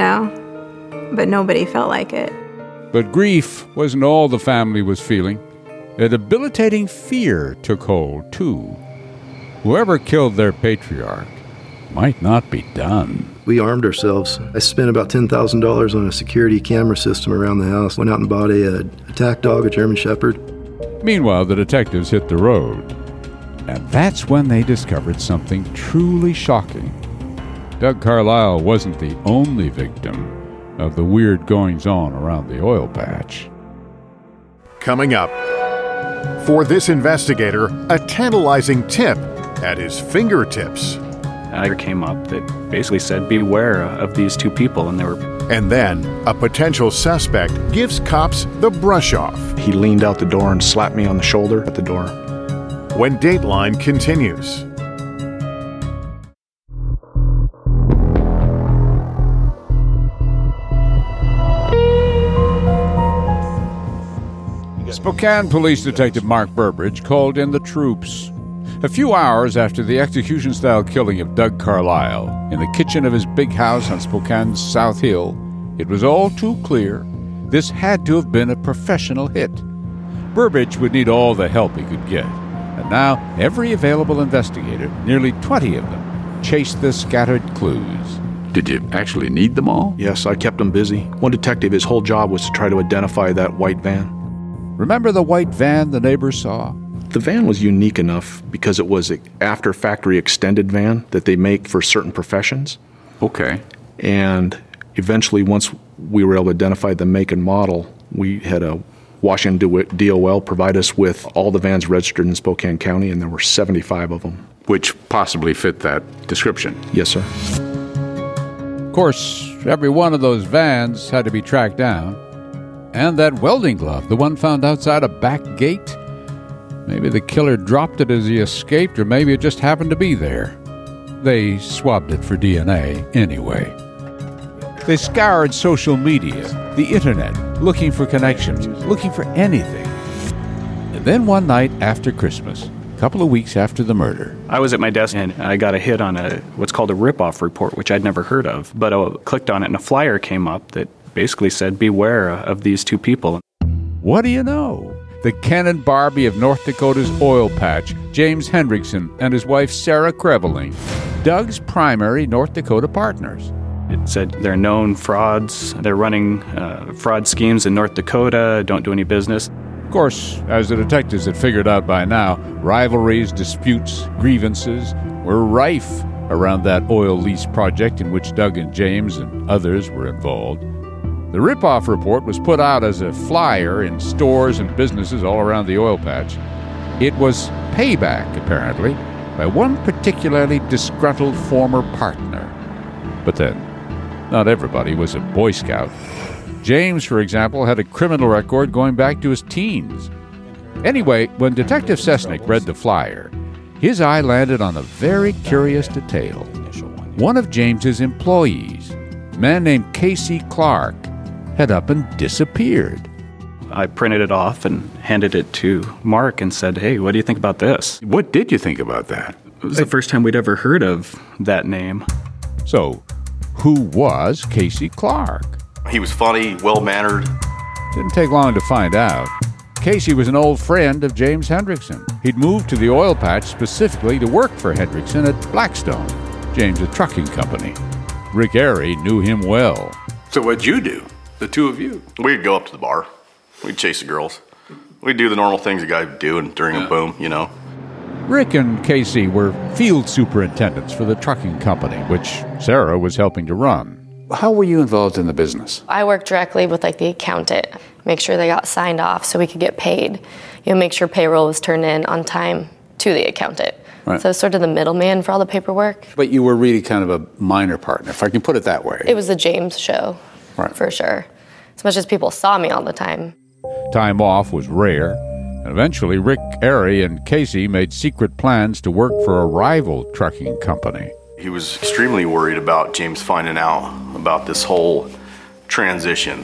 but nobody felt like it. But grief wasn't all the family was feeling. A debilitating fear took hold, too. Whoever killed their patriarch might not be done. We armed ourselves. I spent about $10,000 on a security camera system around the house. Went out and bought a attack dog, a German Shepherd. Meanwhile, the detectives hit the road. And that's when they discovered something truly shocking. Doug Carlisle wasn't the only victim of the weird goings-on around the oil patch. Coming up, for this investigator, a tantalizing tip at his fingertips. I came up that basically said, beware of these two people, and they were... And then, a potential suspect gives cops the brush off. He leaned out the door and slapped me on the shoulder at the door. When Dateline continues. Spokane Police Detective Mark Burbridge called in the troops. A few hours after the execution-style killing of Doug Carlisle in the kitchen of his big house on Spokane's South Hill, it was all too clear this had to have been a professional hit. Burbridge would need all the help he could get, and now every available investigator, nearly 20 of them, chased the scattered clues. Did you actually need them all? Yes, I kept them busy. One detective, his whole job was to try to identify that white van. Remember the white van the neighbors saw? The van was unique enough because it was an after-factory extended van that they make for certain professions. Okay. And eventually, once we were able to identify the make and model, we had a Washington DOL provide us with all the vans registered in Spokane County, and there were 75 of them. Which possibly fit that description. Yes, sir. Of course, every one of those vans had to be tracked down. And that welding glove, the one found outside a back gate, maybe the killer dropped it as he escaped, or maybe it just happened to be there. They swabbed it for DNA anyway. They scoured social media, the internet, looking for connections, looking for anything. And then one night after Christmas, a couple of weeks after the murder, I was at my desk and I got a hit on what's called a rip-off report, which I'd never heard of. But I clicked on it and a flyer came up that basically said, beware of these two people. What do you know? The Ken and Barbie of North Dakota's oil patch, James Henriksen and his wife Sarah Kreveling, Doug's primary North Dakota partners. It said they're known frauds, they're running fraud schemes in North Dakota, don't do any business. Of course, as the detectives had figured out by now, rivalries, disputes, grievances were rife around that oil lease project in which Doug and James and others were involved. The rip-off report was put out as a flyer in stores and businesses all around the oil patch. It was payback, apparently, by one particularly disgruntled former partner. But then, not everybody was a Boy Scout. James, for example, had a criminal record going back to his teens. Anyway, when Detective Sesnick read the flyer, his eye landed on a very curious detail. One of James's employees, a man named Casey Clark, had up and disappeared. I printed it off and handed it to Mark and said, "Hey, what do you think about this?" What did you think about that? It was the first time we'd ever heard of that name. So, who was Casey Clark? He was funny, well-mannered. Didn't take long to find out. Casey was an old friend of James Hendrickson. He'd moved to the oil patch specifically to work for Hendrickson at Blackstone, James' trucking company. Rick Airy knew him well. So what'd you do, the two of you? We'd go up to the bar. We'd chase the girls. We'd do the normal things a guy would do during a boom, you know. Rick and Casey were field superintendents for the trucking company, which Sarah was helping to run. How were you involved in the business? I worked directly with the accountant, make sure they got signed off so we could get paid. Make sure payroll was turned in on time to the accountant. Right. So I was sort of the middleman for all the paperwork. But you were really kind of a minor partner, if I can put it that way. It was the James show, for sure. As much as people saw me all the time. Time off was rare, and eventually Rick Airy and Casey made secret plans to work for a rival trucking company. He was extremely worried about James finding out about this whole transition.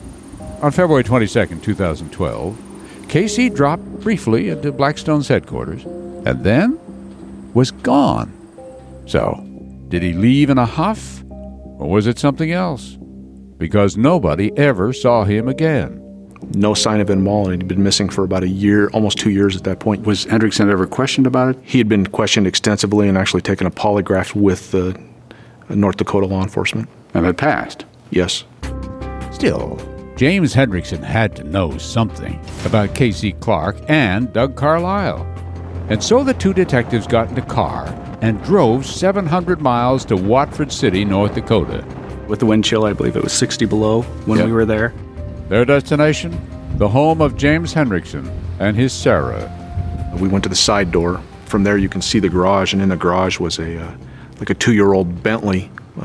On February 22nd, 2012, Casey dropped briefly into Blackstone's headquarters and then was gone. So, did he leave in a huff, or was it something else? Because nobody ever saw him again. No sign of him at all, and he'd been missing for about a year, almost 2 years at that point. Was Hendrickson ever questioned about it? He had been questioned extensively and actually taken a polygraph with the North Dakota law enforcement. And it passed? Yes. Still, James Hendrickson had to know something about Casey Clark and Doug Carlisle. And so the two detectives got in a car and drove 700 miles to Watford City, North Dakota. With the wind chill, I believe it was 60 below when we were there. Their destination? The home of James Hendrickson and his Sarah. We went to the side door. From there you can see the garage, and in the garage was a 2-year-old Bentley,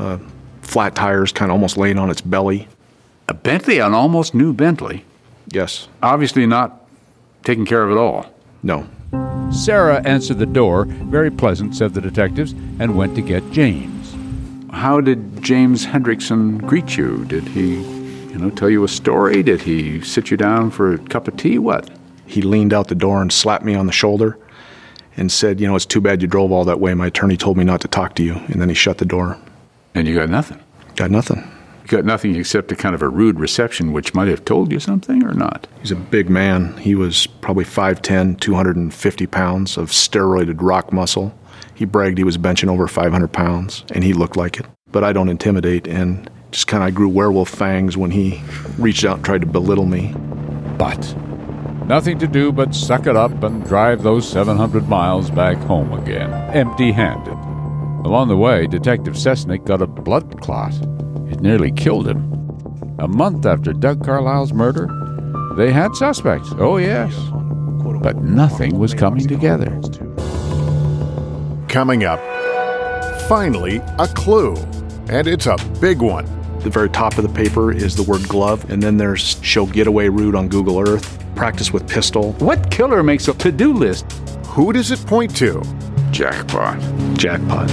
flat tires, kind of almost laying on its belly. A Bentley, an almost new Bentley? Yes. Obviously not taken care of at all. No. Sarah answered the door, very pleasant, said the detectives, and went to get James. How did James Hendrickson greet you? Did he, tell you a story? Did he sit you down for a cup of tea? What? He leaned out the door and slapped me on the shoulder and said, it's too bad you drove all that way. My attorney told me not to talk to you. And then he shut the door. And you got nothing? Got nothing. You got nothing except a kind of a rude reception, which might have told you something or not? He's a big man. He was probably 5'10", 250 pounds of steroided rock muscle. He bragged he was benching over 500 pounds, and he looked like it. But I don't intimidate, and just kind of grew werewolf fangs when he reached out and tried to belittle me. But nothing to do but suck it up and drive those 700 miles back home again, empty-handed. Along the way, Detective Sesnick got a blood clot. It nearly killed him. A month after Doug Carlisle's murder, they had suspects, oh yes, but nothing was coming together. Coming up, finally a clue, and it's a big one. The very top of the paper is the word glove, and then there's show getaway route on Google Earth, practice with pistol. What killer makes a to-do list? Who does it point to? Jackpot. Jackpot.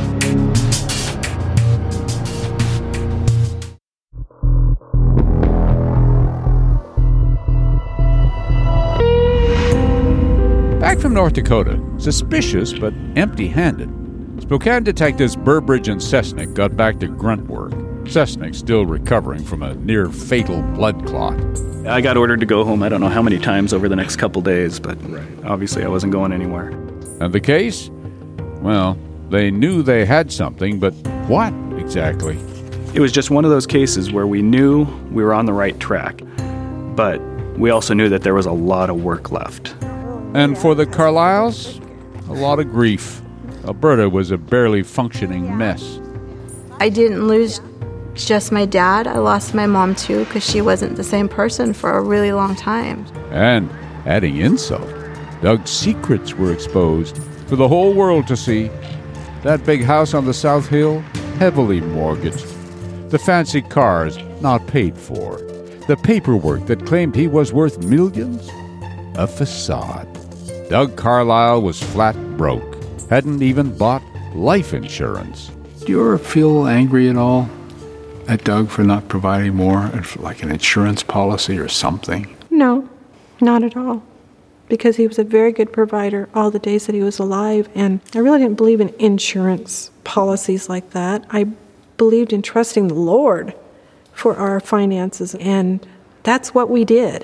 Back from North Dakota, suspicious but empty-handed, Spokane detectives Burbridge and Sesnick got back to grunt work. Sesnick still recovering from a near-fatal blood clot. I got ordered to go home I don't know how many times over the next couple days, but obviously I wasn't going anywhere. And the case? Well, they knew they had something, but what exactly? It was just one of those cases where we knew we were on the right track, but we also knew that there was a lot of work left. And for the Carlisles, a lot of grief. Alberta was a barely functioning mess. I didn't lose just my dad. I lost my mom too, because she wasn't the same person for a really long time. And adding insult, Doug's secrets were exposed. for the whole world to see. That big house on the South Hill, heavily mortgaged. The fancy cars not paid for. The paperwork that claimed he was worth millions? A facade. Doug Carlisle was flat broke. Hadn't even bought life insurance. Do you ever feel angry at all at Doug for not providing more, like an insurance policy or something? No, not at all. Because he was a very good provider all the days that he was alive, and I really didn't believe in insurance policies like that. I believed in trusting the Lord for our finances, and that's what we did.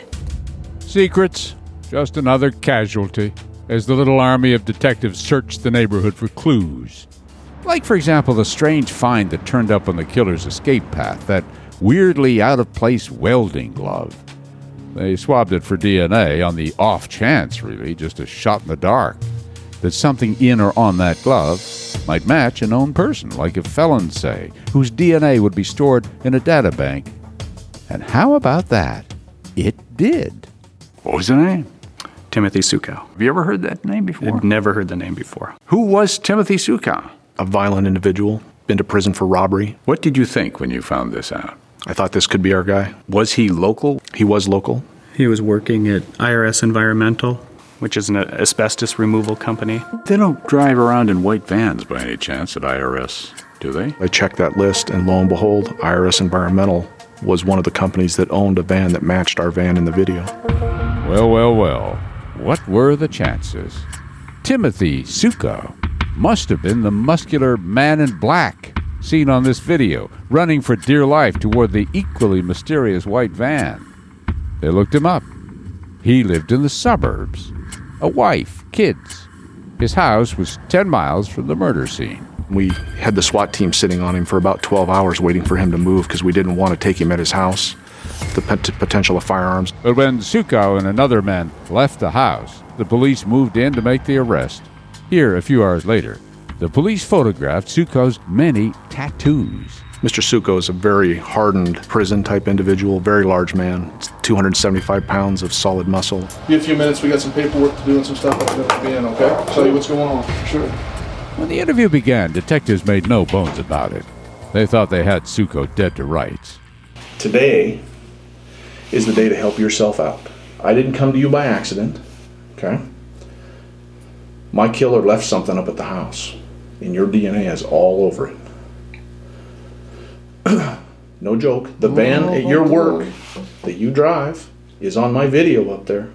Secrets, just another casualty, as the little army of detectives searched the neighborhood for clues. Like, for example, the strange find that turned up on the killer's escape path, that weirdly out-of-place welding glove. They swabbed it for DNA on the off chance, really, just a shot in the dark, that something in or on that glove might match a known person, like a felon, say, whose DNA would be stored in a databank. And how about that? It did. What was the name? Timothy Sukow. Have you ever heard that name before? I'd never heard the name before. Who was Timothy Sukow? A violent individual, been to prison for robbery. What did you think when you found this out? I thought this could be our guy. Was he local? He was local. He was working at IRS Environmental, which is an asbestos removal company. They don't drive around in white vans by any chance at IRS, do they? I checked that list, and lo and behold, IRS Environmental was one of the companies that owned a van that matched our van in the video. Well, well, well. What were the chances? Timothy Sukow must have been the muscular man in black seen on this video, running for dear life toward the equally mysterious white van. They looked him up. He lived in the suburbs. A wife, kids. His house was 10 miles from the murder scene. We had the SWAT team sitting on him for about 12 hours waiting for him to move because we didn't want to take him at his house, the potential of firearms. But when Sukow and another man left the house, the police moved in to make the arrest. Here, a few hours later, the police photographed Sukow's many tattoos. Mr. Sukow is a very hardened prison-type individual, very large man, 275 pounds of solid muscle. Give me a few minutes, we got some paperwork to do and some stuff I got to be in, okay? I'll tell you what's going on. Sure. When the interview began, detectives made no bones about it. They thought they had Sukow dead to rights. Today is the day to help yourself out. I didn't come to you by accident, okay? My killer left something up at the house, and your DNA is all over it. No joke. The van at your work that you drive is on my video up there.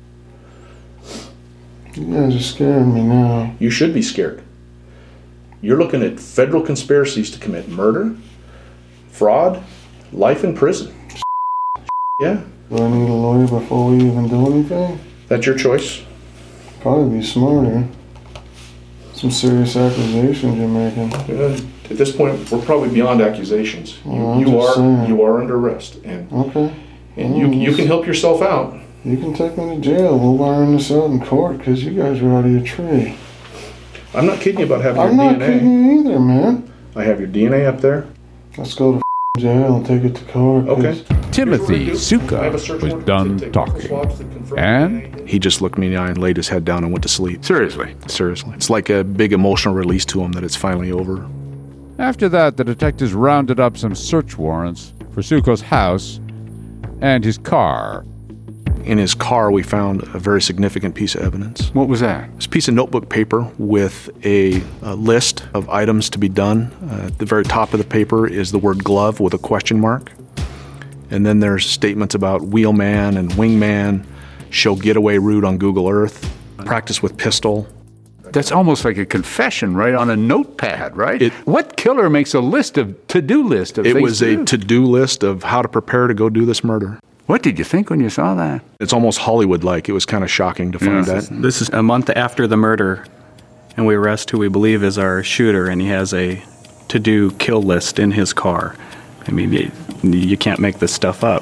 You guys are scaring me now. You should be scared. You're looking at federal conspiracies to commit murder, fraud, life in prison. Yeah. Do I need a lawyer before we even do anything? That's your choice. Probably be smarter. Some serious accusations you're making. Yeah. At this point, we're probably beyond accusations. You are under arrest, and okay. And you can help yourself out. You can take me to jail. We'll iron this out in court because you guys are out of your tree. I'm not kidding you about having your DNA. I'm not kidding you either, man. I have your DNA up there. Let's go to jail and take it to court. Okay. Timothy Sukow was done talking. And he just looked me in the eye and laid his head down and went to sleep. Seriously. It's like a big emotional release to him that it's finally over. After that, the detectives rounded up some search warrants for Sukow's house and his car. In his car, we found a very significant piece of evidence. What was that? It's a piece of notebook paper with a list of items to be done. At the very top of the paper is the word glove with a question mark. And then there's statements about wheelman and wingman, show getaway route on Google Earth, practice with pistol. That's almost like a confession, right, on a notepad, right? What killer makes a to-do list of things? It was a to-do list of how to prepare to go do this murder. What did you think when you saw that? It's almost Hollywood-like. It was kind of shocking to find that. This is a month after the murder, and we arrest who we believe is our shooter, and he has a to-do kill list in his car. I mean, you can't make this stuff up.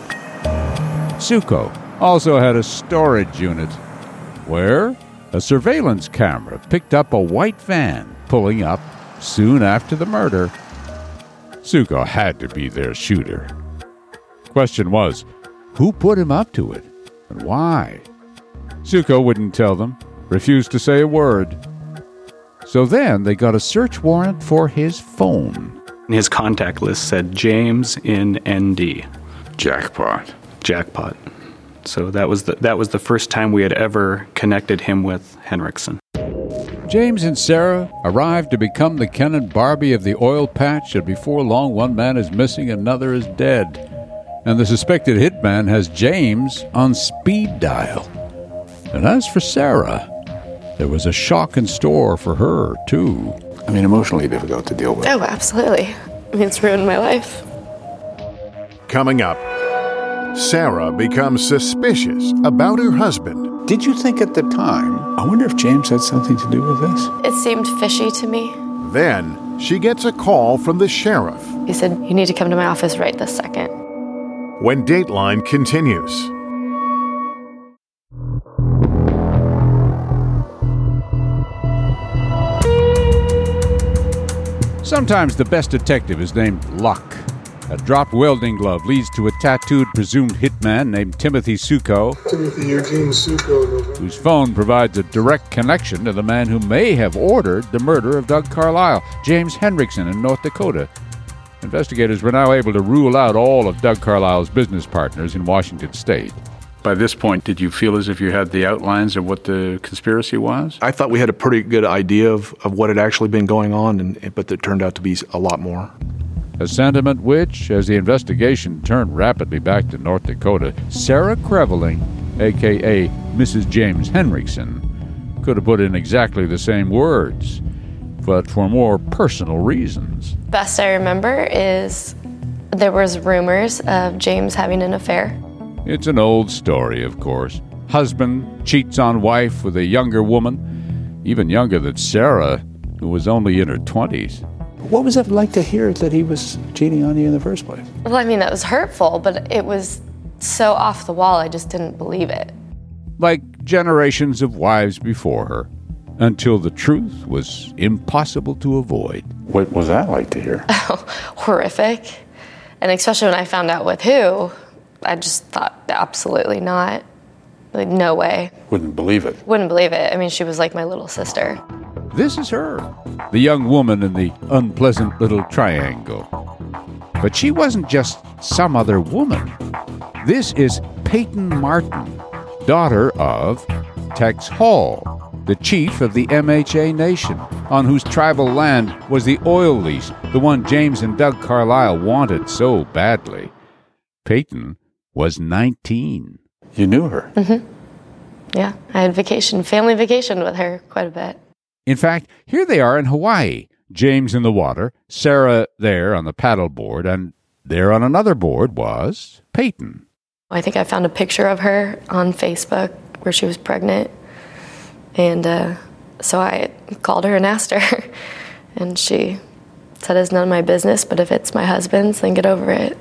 Sukow also had a storage unit where a surveillance camera picked up a white van pulling up soon after the murder. Sukow had to be their shooter. Question was, who put him up to it, and why? Sukow wouldn't tell them, refused to say a word. So then they got a search warrant for his phone. His contact list said James in ND. Jackpot. Jackpot. So that was the first time we had ever connected him with Henriksen. James and Sarah arrived to become the Ken and Barbie of the oil patch, and before long one man is missing, another is dead. And the suspected hitman has James on speed dial. And as for Sarah, there was a shock in store for her, too. I mean, emotionally difficult to deal with. Oh, absolutely. I mean, it's ruined my life. Coming up, Sarah becomes suspicious about her husband. Did you think at the time, I wonder if James had something to do with this? It seemed fishy to me. Then she gets a call from the sheriff. He said, "You need to come to my office right this second." When Dateline continues. Sometimes the best detective is named Luck. A dropped welding glove leads to a tattooed presumed hitman named Timothy Suko, Timothy Eugene Suko, whose phone provides a direct connection to the man who may have ordered the murder of Doug Carlisle, James Henriksen, in North Dakota. Investigators were now able to rule out all of Doug Carlisle's business partners in Washington State. By this point, did you feel as if you had the outlines of what the conspiracy was? I thought we had a pretty good idea of what had actually been going on, but it turned out to be a lot more. A sentiment which, as the investigation turned rapidly back to North Dakota, Sarah Creveling, a.k.a. Mrs. James Henriksen, could have put in exactly the same words, but for more personal reasons. Best I remember is there was rumors of James having an affair. It's an old story, of course. Husband cheats on wife with a younger woman, even younger than Sarah, who was only in her 20s. What was it like to hear that he was cheating on you in the first place? Well, I mean, that was hurtful, but it was so off the wall, I just didn't believe it. Like generations of wives before her, until the truth was impossible to avoid. What was that like to hear? Oh, horrific. And especially when I found out with who, I just thought, absolutely not. Like, no way. Wouldn't believe it. Wouldn't believe it. I mean, she was like my little sister. This is her, the young woman in the unpleasant little triangle. But she wasn't just some other woman. This is Peyton Martin, daughter of Tex Hall, the chief of the MHA Nation, on whose tribal land was the oil lease, the one James and Doug Carlisle wanted so badly. Peyton was 19. You knew her? Mm-hmm. Yeah, I had family vacation with her quite a bit. In fact, here they are in Hawaii, James in the water, Sarah there on the paddle board, and there on another board was Peyton. I think I found a picture of her on Facebook where she was pregnant, and so I called her and asked her, and she said it's none of my business, but if it's my husband's, then get over it.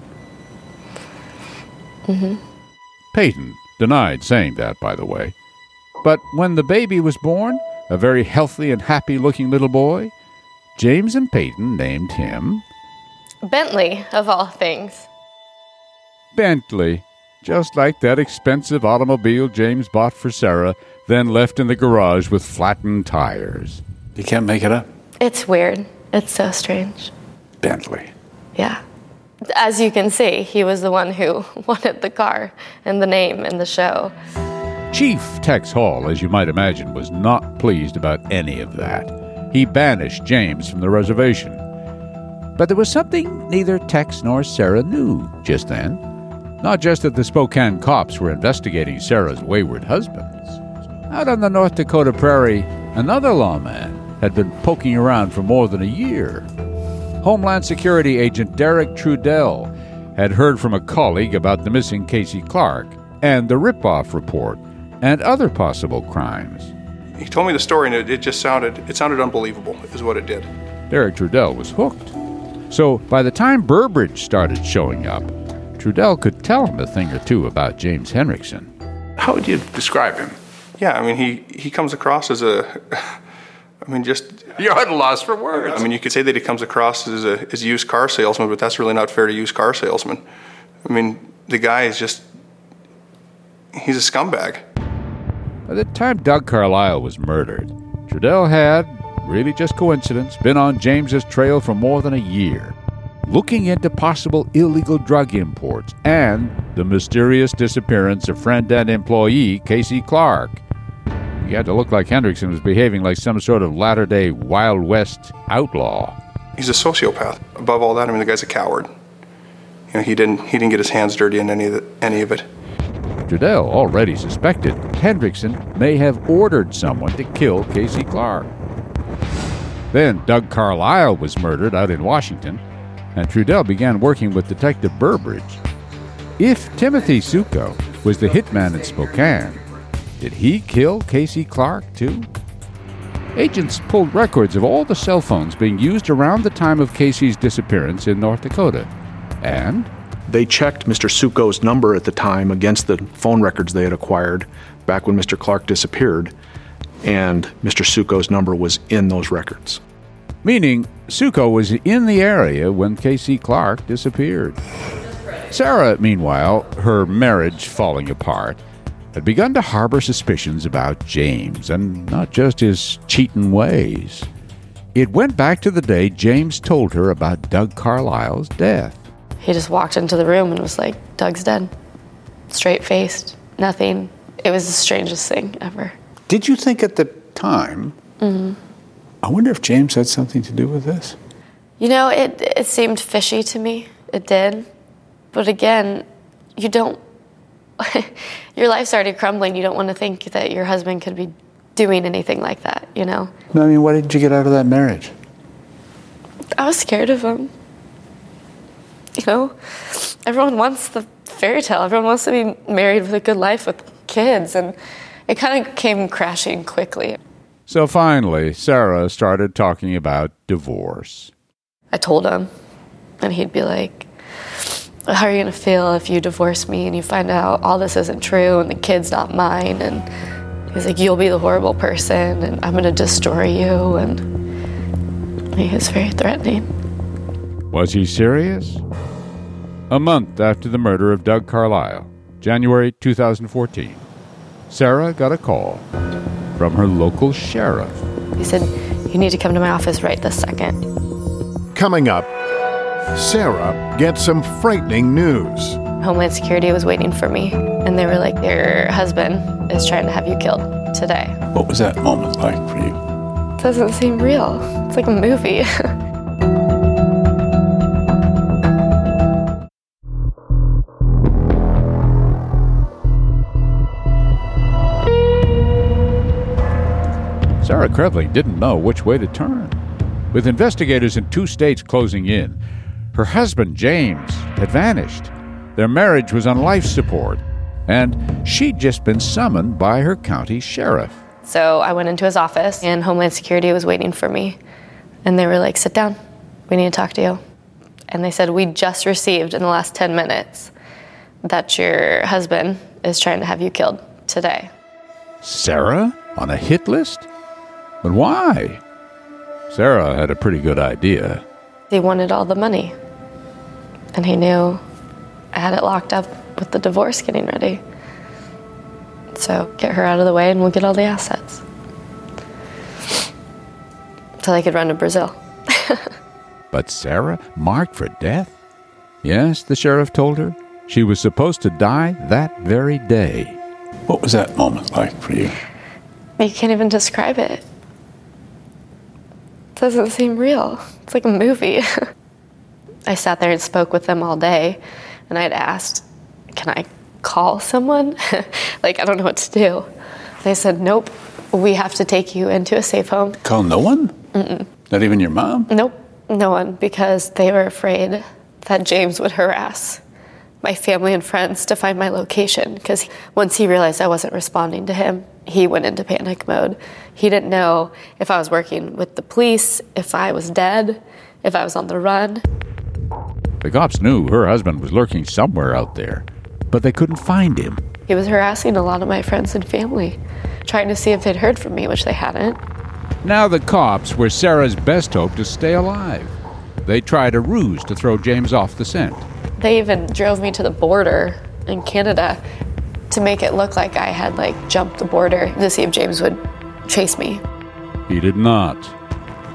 Mm-hmm. Peyton denied saying that, by the way. But when the baby was born, a very healthy and happy-looking little boy, James and Peyton named him Bentley, of all things. Bentley, just like that expensive automobile James bought for Sarah, then left in the garage with flattened tires. You can't make it up? It's weird. It's so strange. Bentley. Yeah. As you can see, he was the one who wanted the car and the name and the show. Chief Tex Hall, as you might imagine, was not pleased about any of that. He banished James from the reservation. But there was something neither Tex nor Sarah knew just then. Not just that the Spokane cops were investigating Sarah's wayward husbands. Out on the North Dakota prairie, another lawman had been poking around for more than a year. Homeland Security agent Derek Trudell had heard from a colleague about the missing Casey Clark and the rip-off report and other possible crimes. He told me the story, and it sounded unbelievable, is what it did. Derek Trudell was hooked. So by the time Burbridge started showing up, Trudell could tell him a thing or two about James Henriksen. How would you describe him? Yeah, I mean, he comes across as a... just... You're at a loss for words. I mean, you could say that he comes across as a used car salesman, but that's really not fair to used car salesmen. I mean, the guy is just... He's a scumbag. By the time Doug Carlisle was murdered, Trudell had, really just coincidence, been on James's trail for more than a year, looking into possible illegal drug imports and the mysterious disappearance of friend and employee Casey Clark. He had to look like Hendrickson was behaving like some sort of latter-day Wild West outlaw. He's a sociopath. Above all that, I mean, the guy's a coward. You know, he didn't get his hands dirty in any of it. Trudell already suspected Hendrickson may have ordered someone to kill Casey Clark. Then Doug Carlisle was murdered out in Washington, and Trudell began working with Detective Burbridge. If Timothy Succo was the hitman in Spokane, did he kill Casey Clark too? Agents pulled records of all the cell phones being used around the time of Casey's disappearance in North Dakota. And they checked Mr. Succo's number at the time against the phone records they had acquired back when Mr. Clark disappeared, and Mr. Succo's number was in those records. Meaning Succo was in the area when Casey Clark disappeared. Sarah, meanwhile, her marriage falling apart, had begun to harbor suspicions about James, and not just his cheating ways. It went back to the day James told her about Doug Carlisle's death. He just walked into the room and was like, Doug's dead. Straight-faced, nothing. It was the strangest thing ever. Did you think at the time, I wonder if James had something to do with this? You know, it seemed fishy to me. It did. But again, you don't... your life's already crumbling. You don't want to think that your husband could be doing anything like that, you know? I mean, what did you get out of that marriage? I was scared of him. You know, everyone wants the fairy tale. Everyone wants to be married with a good life with kids, and it kind of came crashing quickly. So finally, Sarah started talking about divorce. I told him, and he'd be like, how are you going to feel if you divorce me and you find out all this isn't true and the kid's not mine? And he's like, you'll be the horrible person and I'm going to destroy you. And he was very threatening. Was he serious? A month after the murder of Doug Carlisle, January 2014, Sarah got a call from her local sheriff. He said, you need to come to my office right this second. Coming up, Sarah gets some frightening news. Homeland Security was waiting for me, and they were like, your husband is trying to have you killed today. What was that moment like for you? It doesn't seem real. It's like a movie. Sarah Krevling didn't know which way to turn. With investigators in 2 states closing in, her husband, James, had vanished. Their marriage was on life support, and she'd just been summoned by her county sheriff. So I went into his office, and Homeland Security was waiting for me. And they were like, sit down. We need to talk to you. And they said, we just received in the last 10 minutes that your husband is trying to have you killed today. Sarah on a hit list? But why? Sarah had a pretty good idea. He wanted all the money. And he knew I had it locked up with the divorce getting ready. So get her out of the way and we'll get all the assets. So I could run to Brazil. But Sarah marked for death? Yes, the sheriff told her. She was supposed to die that very day. What was that moment like for you? You can't even describe it. It doesn't seem real. It's like a movie. I sat there and spoke with them all day, and I'd asked, can I call someone? Like, I don't know what to do. They said, nope, we have to take you into a safe home. Call no one? Mm-mm. Not even your mom? Nope, no one, because they were afraid that James would harass my family and friends to find my location, because once he realized I wasn't responding to him, he went into panic mode. He didn't know if I was working with the police, if I was dead, if I was on the run. The cops knew her husband was lurking somewhere out there, but they couldn't find him. He was harassing a lot of my friends and family, trying to see if they'd heard from me, which they hadn't. Now the cops were Sarah's best hope to stay alive. They tried a ruse to throw James off the scent. They even drove me to the border in Canada to make it look like I had jumped the border to see if James would chase me. He did not.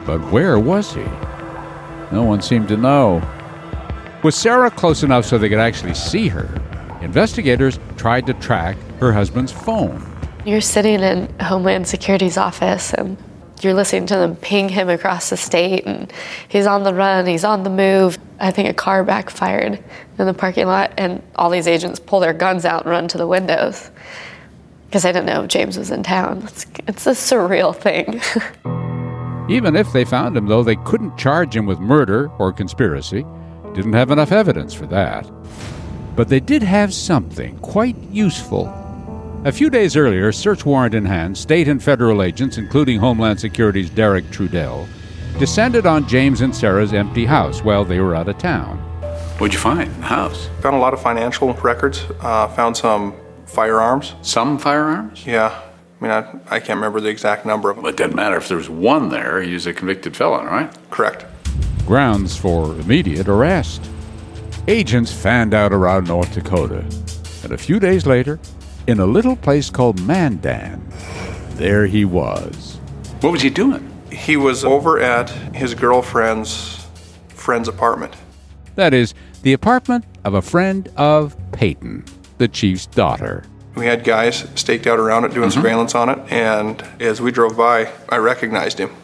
But where was he? No one seemed to know. Was Sarah close enough so they could actually see her? Investigators tried to track her husband's phone. You're sitting in Homeland Security's office and you're listening to them ping him across the state, and he's on the run, he's on the move. I think a car backfired in the parking lot, and all these agents pull their guns out and run to the windows because they didn't know James was in town. It's a surreal thing. Even if they found him, though, they couldn't charge him with murder or conspiracy. Didn't have enough evidence for that. But they did have something quite useful. A few days earlier, search warrant in hand, state and federal agents, including Homeland Security's Derek Trudell, descended on James and Sarah's empty house while they were out of town. What'd you find in the house? Found a lot of financial records, found some firearms. Some firearms? Yeah. I mean, I can't remember the exact number of them. Well, it doesn't matter if there was one there. He was a convicted felon, right? Correct. Grounds for immediate arrest. Agents fanned out around North Dakota, and a few days later, in a little place called Mandan, there he was. What was he doing? He was over at his girlfriend's friend's apartment. That is, the apartment of a friend of Peyton, the chief's daughter. We had guys staked out around it doing surveillance on it, and as we drove by, I recognized him.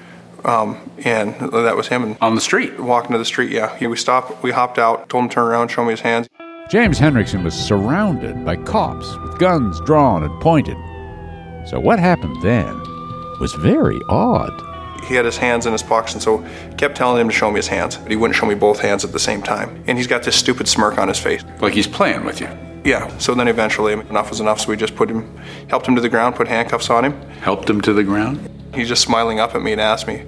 And that was him. On the street? Walking to the street, yeah. We stopped, we hopped out, told him to turn around, show me his hands. James Hendrickson was surrounded by cops with guns drawn and pointed. So what happened then was very odd. He had his hands in his pockets, and so kept telling him to show me his hands, but he wouldn't show me both hands at the same time. And he's got this stupid smirk on his face. Like he's playing with you? Yeah, so then eventually enough was enough, so we just helped him to the ground, put handcuffs on him. Helped him to the ground? He's just smiling up at me and asked me,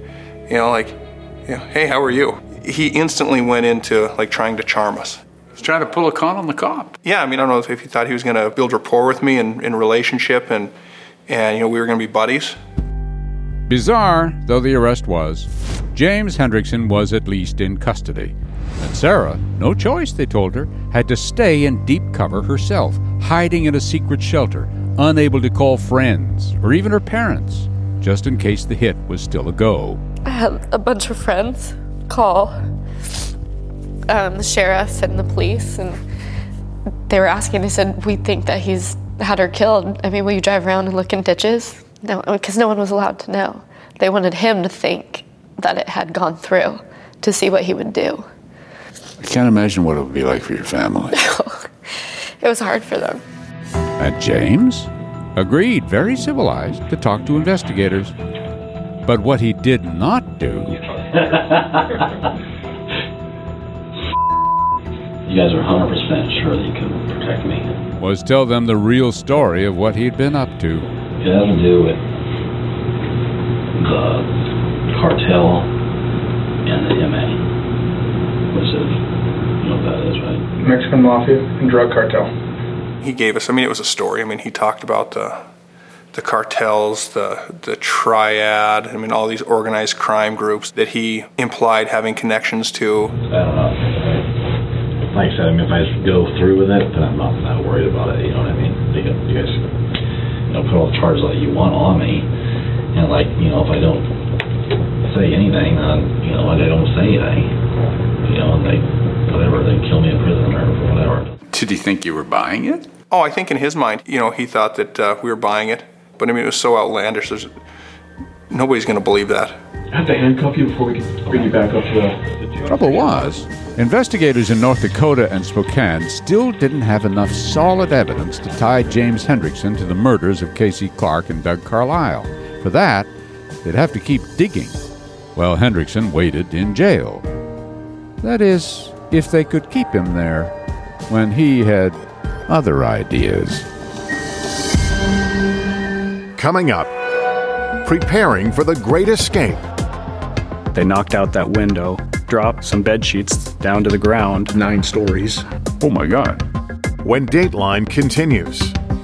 hey, how are you? He instantly went into trying to charm us. He's trying to pull a con on the cop. Yeah, I mean, I don't know if he thought he was going to build rapport with me in relationship and we were going to be buddies. Bizarre though the arrest was, James Hendrickson was at least in custody. And Sarah, no choice, they told her, had to stay in deep cover herself, hiding in a secret shelter, unable to call friends or even her parents, just in case the hit was still a go. I had a bunch of friends call the sheriff and the police, and they were asking, they said, we think that he's had her killed. I mean, will you drive around and look in ditches? No, because no one was allowed to know. They wanted him to think that it had gone through to see what he would do. I can't imagine what it would be like for your family. It was hard for them. And James agreed, very civilized, to talk to investigators. But what he did not do... You guys are 100% sure that you can protect me. ...was tell them the real story of what he'd been up to. It has to do with the cartel and the MA. Which is, you know what that is, right? Mexican Mafia and drug cartel. He gave us, it was a story. He talked about the cartels, the triad, all these organized crime groups that he implied having connections to. I don't know. Like I said, if I just go through with it, then I'm not that worried about it, you know what I mean? You guys, put all the charges that you want on me, and if I don't say anything, then, I don't say anything, and they kill me in prison or whatever. Did he think you were buying it? Oh, I think in his mind, he thought that we were buying it, but it was so outlandish, nobody's going to believe that. I have to handcuff you before we can bring you back up to the... Trouble was, investigators in North Dakota and Spokane still didn't have enough solid evidence to tie James Hendrickson to the murders of Casey Clark and Doug Carlisle. For that, they'd have to keep digging, while Hendrickson waited in jail. That is, if they could keep him there, when he had other ideas. Coming up, preparing for the Great Escape. They knocked out that window, dropped some bed sheets down to the ground. 9 stories. Oh my God. When Dateline continues.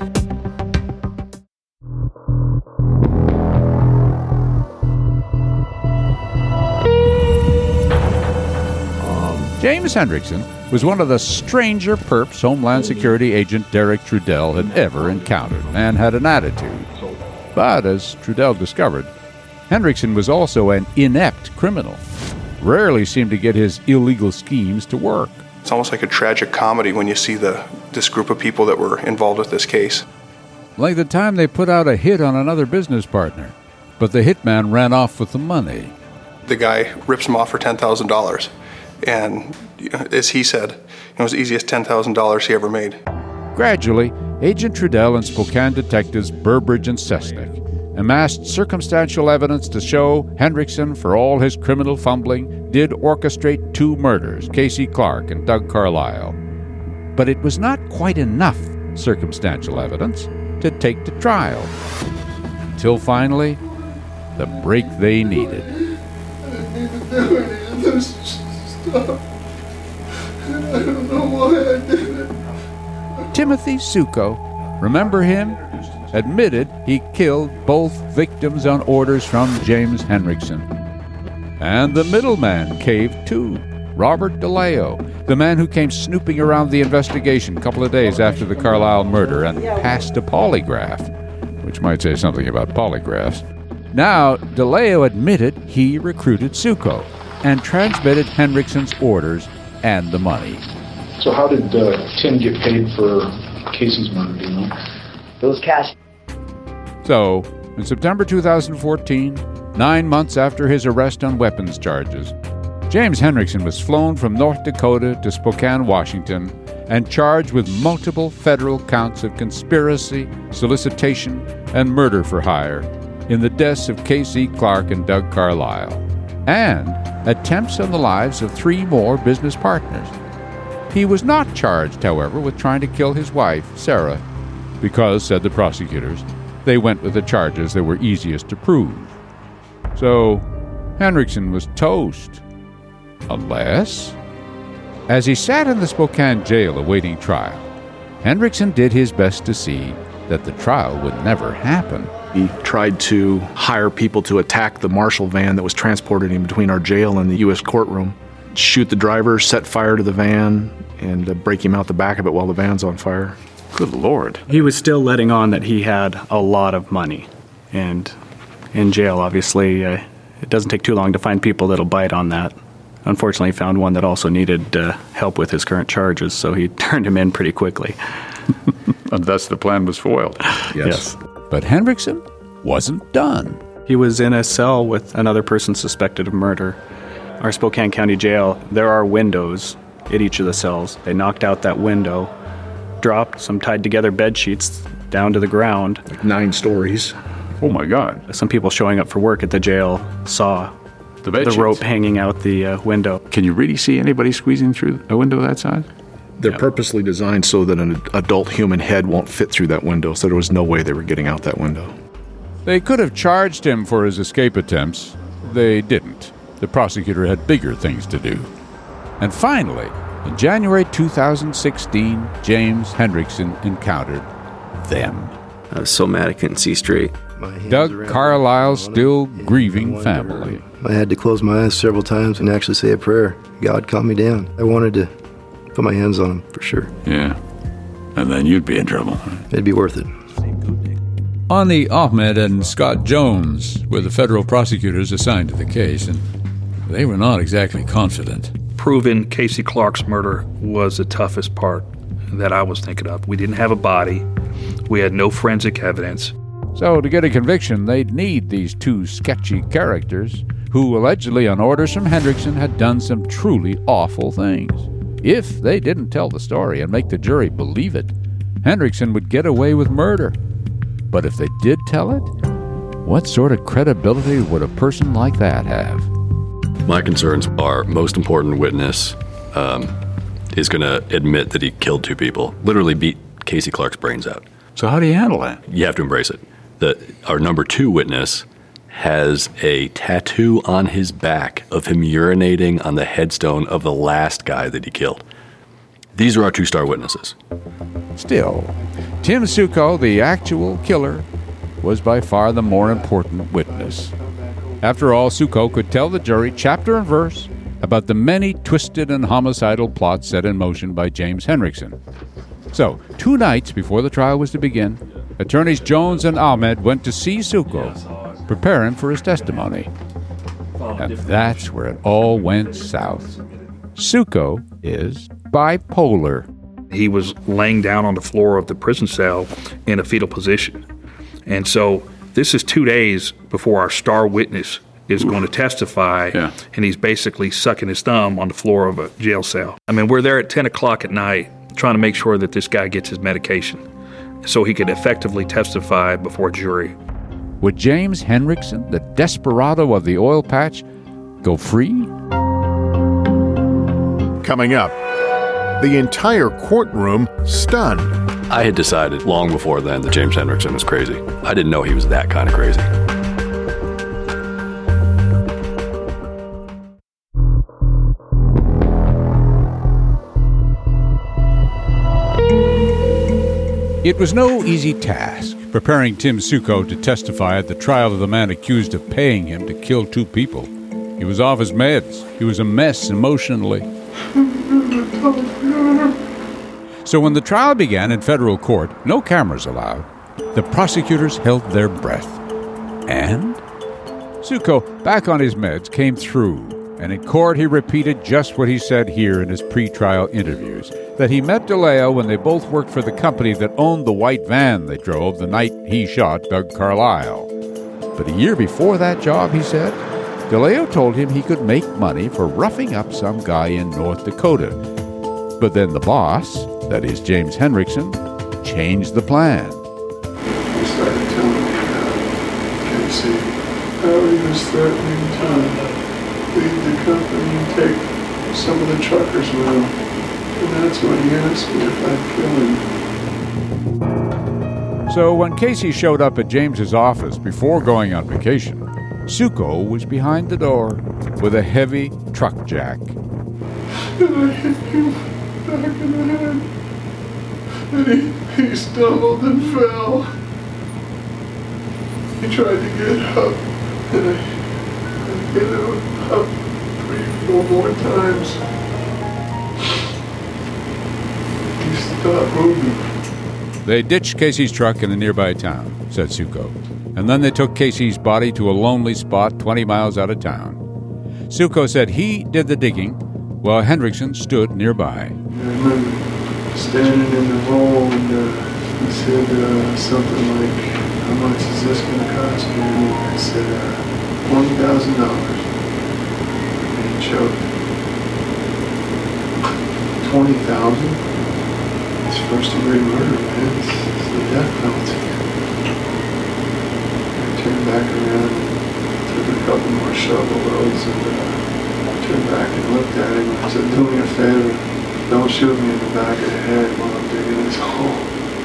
James Hendrickson was one of the stranger perps Homeland Security agent Derek Trudell had ever encountered, and had an attitude. But as Trudell discovered, Henriksen was also an inept criminal. Rarely seemed to get his illegal schemes to work. It's almost like a tragic comedy when you see this group of people that were involved with this case. Like the time they put out a hit on another business partner, but the hitman ran off with the money. The guy rips him off for $10,000. And as he said, it was the easiest $10,000 he ever made. Gradually, Agent Trudell and Spokane detectives Burbridge and Sesnick amassed circumstantial evidence to show Henriksen, for all his criminal fumbling, did orchestrate 2 murders, Casey Clark and Doug Carlisle. But it was not quite enough circumstantial evidence to take to trial. Until finally, the break they needed. I didn't need to do any of this stuff. I don't know why I did it. Timothy Suko, remember him? Admitted he killed both victims on orders from James Henriksen. And the middleman caved too. Robert DeLeo, the man who came snooping around the investigation a couple of days after the Carlisle murder and passed a polygraph, which might say something about polygraphs. Now, DeLeo admitted he recruited Suko and transmitted Henriksen's orders and the money. So how did Tim get paid for Casey's murder, do you know? It was cash. So, in September 2014, 9 months after his arrest on weapons charges, James Henriksen was flown from North Dakota to Spokane, Washington, and charged with multiple federal counts of conspiracy, solicitation, and murder for hire in the deaths of Casey Clark and Doug Carlisle, and attempts on the lives of 3 more business partners. He was not charged, however, with trying to kill his wife, Sarah, because, said the prosecutors, they went with the charges that were easiest to prove. So, Henriksen was toast. Unless, as he sat in the Spokane jail awaiting trial, Henriksen did his best to see that the trial would never happen. He tried to hire people to attack the Marshall van that was transporting him between our jail and the U.S. courtroom, shoot the driver, set fire to the van, and break him out the back of it while the van's on fire. Good Lord. He was still letting on that he had a lot of money. And in jail, obviously, it doesn't take too long to find people that'll bite on that. Unfortunately, he found one that also needed help with his current charges, so he turned him in pretty quickly. And thus the plan was foiled. Yes. But Henriksen wasn't done. He was in a cell with another person suspected of murder. Our Spokane County Jail, there are windows at each of the cells. They knocked out that window, dropped some tied together bed sheets down to the ground. Like 9 stories. Oh my God. Some people showing up for work at the jail saw the rope hanging out the window. Can you really see anybody squeezing through a window that size? They're purposely designed so that an adult human head won't fit through that window, so there was no way they were getting out that window. They could have charged him for his escape attempts. They didn't. The prosecutor had bigger things to do. And finally, in January 2016, James Henriksen encountered them. I was so mad I couldn't see straight. Doug Carlisle's still grieving family. I had to close my eyes several times and actually say a prayer. God, calm me down. I wanted to put my hands on him, for sure. Yeah. And then you'd be in trouble. It'd be worth it. Ani Ahmed and Scott Jones were the federal prosecutors assigned to the case, and they were not exactly confident. Proving Casey Clark's murder was the toughest part that I was thinking of. We didn't have a body. We had no forensic evidence. So to get a conviction, they'd need these 2 sketchy characters who allegedly on orders from Henriksen had done some truly awful things. If they didn't tell the story and make the jury believe it, Henriksen would get away with murder. But if they did tell it, what sort of credibility would a person like that have? My concerns are most important witness is going to admit that he killed 2 people, literally beat Casey Clark's brains out. So how do you handle that? You have to embrace it. Our number 2 witness has a tattoo on his back of him urinating on the headstone of the last guy that he killed. These are our 2-star witnesses. Still, Tim Suko, the actual killer, was by far the more important witness. After all, Suko could tell the jury chapter and verse about the many twisted and homicidal plots set in motion by James Henriksen. So, 2 nights before the trial was to begin, attorneys Jones and Ahmed went to see Suko preparing for his testimony. And that's where it all went south. Suko is bipolar. He was laying down on the floor of the prison cell in a fetal position. And so this is 2 days before our star witness is going to testify, and he's basically sucking his thumb on the floor of a jail cell. I mean, we're there at 10 o'clock at night trying to make sure that this guy gets his medication so he could effectively testify before a jury. Would James Henriksen, the desperado of the oil patch, go free? Coming up, the entire courtroom stunned. I had decided long before then that James Henriksen was crazy. I didn't know he was that kind of crazy. It was no easy task preparing Tim Suko to testify at the trial of the man accused of paying him to kill 2 people. He was off his meds. He was a mess emotionally. So when the trial began in federal court, no cameras allowed, the prosecutors held their breath. And Suko, back on his meds, came through. And in court, he repeated just what he said here in his pre-trial interviews, that he met DeLeo when they both worked for the company that owned the white van they drove the night he shot Doug Carlisle. But a year before that job, he said, DeLeo told him he could make money for roughing up some guy in North Dakota. But then the boss, that is James Henriksen, changed the plan. He started telling me Casey, how he was threatening to leave the company and take some of the truckers with him. And that's when he asked me if I'd kill him. So when Casey showed up at James's office before going on vacation, Suko was behind the door with a heavy truck jack. And I hit him back in the head. And he stumbled and fell. He tried to get up, and I hit him up 3-4 more times. He stopped moving. They ditched Casey's truck in a nearby town, said Suko, and then they took Casey's body to a lonely spot 20 miles out of town. Suko said he did the digging while Henriksen stood nearby. I remember standing in the hole, and he said something like, how much is this going to cost me? And I said, $20,000. And he choked. 20,000? It's first-degree murder, man. It's the death penalty. I turned back around and took a couple more shovel loads and turned back and looked at him and I said, do me a favor. Don't shoot me in the back of the head while I'm digging this hole.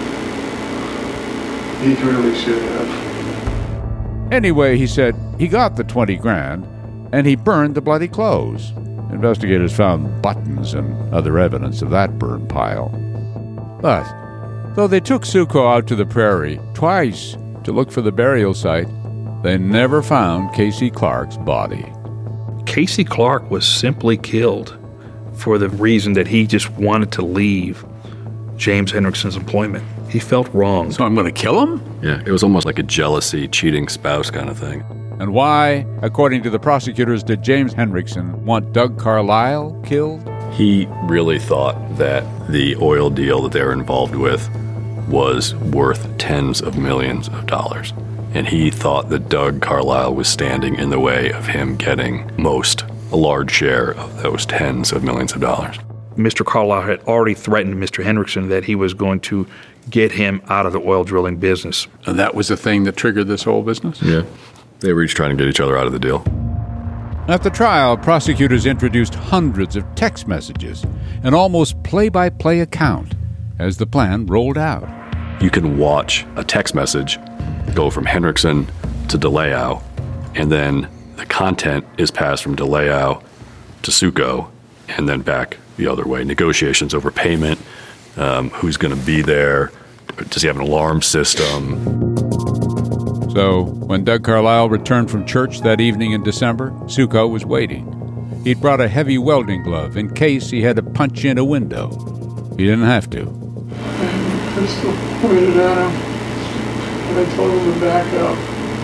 He really should have. Anyway, he said he got the 20 grand and he burned the bloody clothes. Investigators found buttons and other evidence of that burn pile. But though they took Suko out to the prairie twice to look for the burial site, they never found Casey Clark's body. Casey Clark was simply killed for the reason that he just wanted to leave James Henriksen's employment. He felt wrong. So I'm going to kill him? Yeah, it was almost like a jealousy, cheating spouse kind of thing. And why, according to the prosecutors, did James Henriksen want Doug Carlisle killed? He really thought that the oil deal that they were involved with was worth tens of millions of dollars. And he thought that Doug Carlisle was standing in the way of him getting a large share of those tens of millions of dollars. Mr. Carlisle had already threatened Mr. Henriksen that he was going to get him out of the oil drilling business. And that was the thing that triggered this whole business? Yeah. They were each trying to get each other out of the deal. At the trial, prosecutors introduced hundreds of text messages, an almost play-by-play account as the plan rolled out. You can watch a text message go from Henriksen to DeLeo, and then the content is passed from DeLeo to Suko, and then back the other way. Negotiations over payment, who's going to be there, does he have an alarm system? So, when Doug Carlisle returned from church that evening in December, Suko was waiting. He'd brought a heavy welding glove in case he had to punch in a window. He didn't have to. I had a pistol pointed at him, and I told him to back up.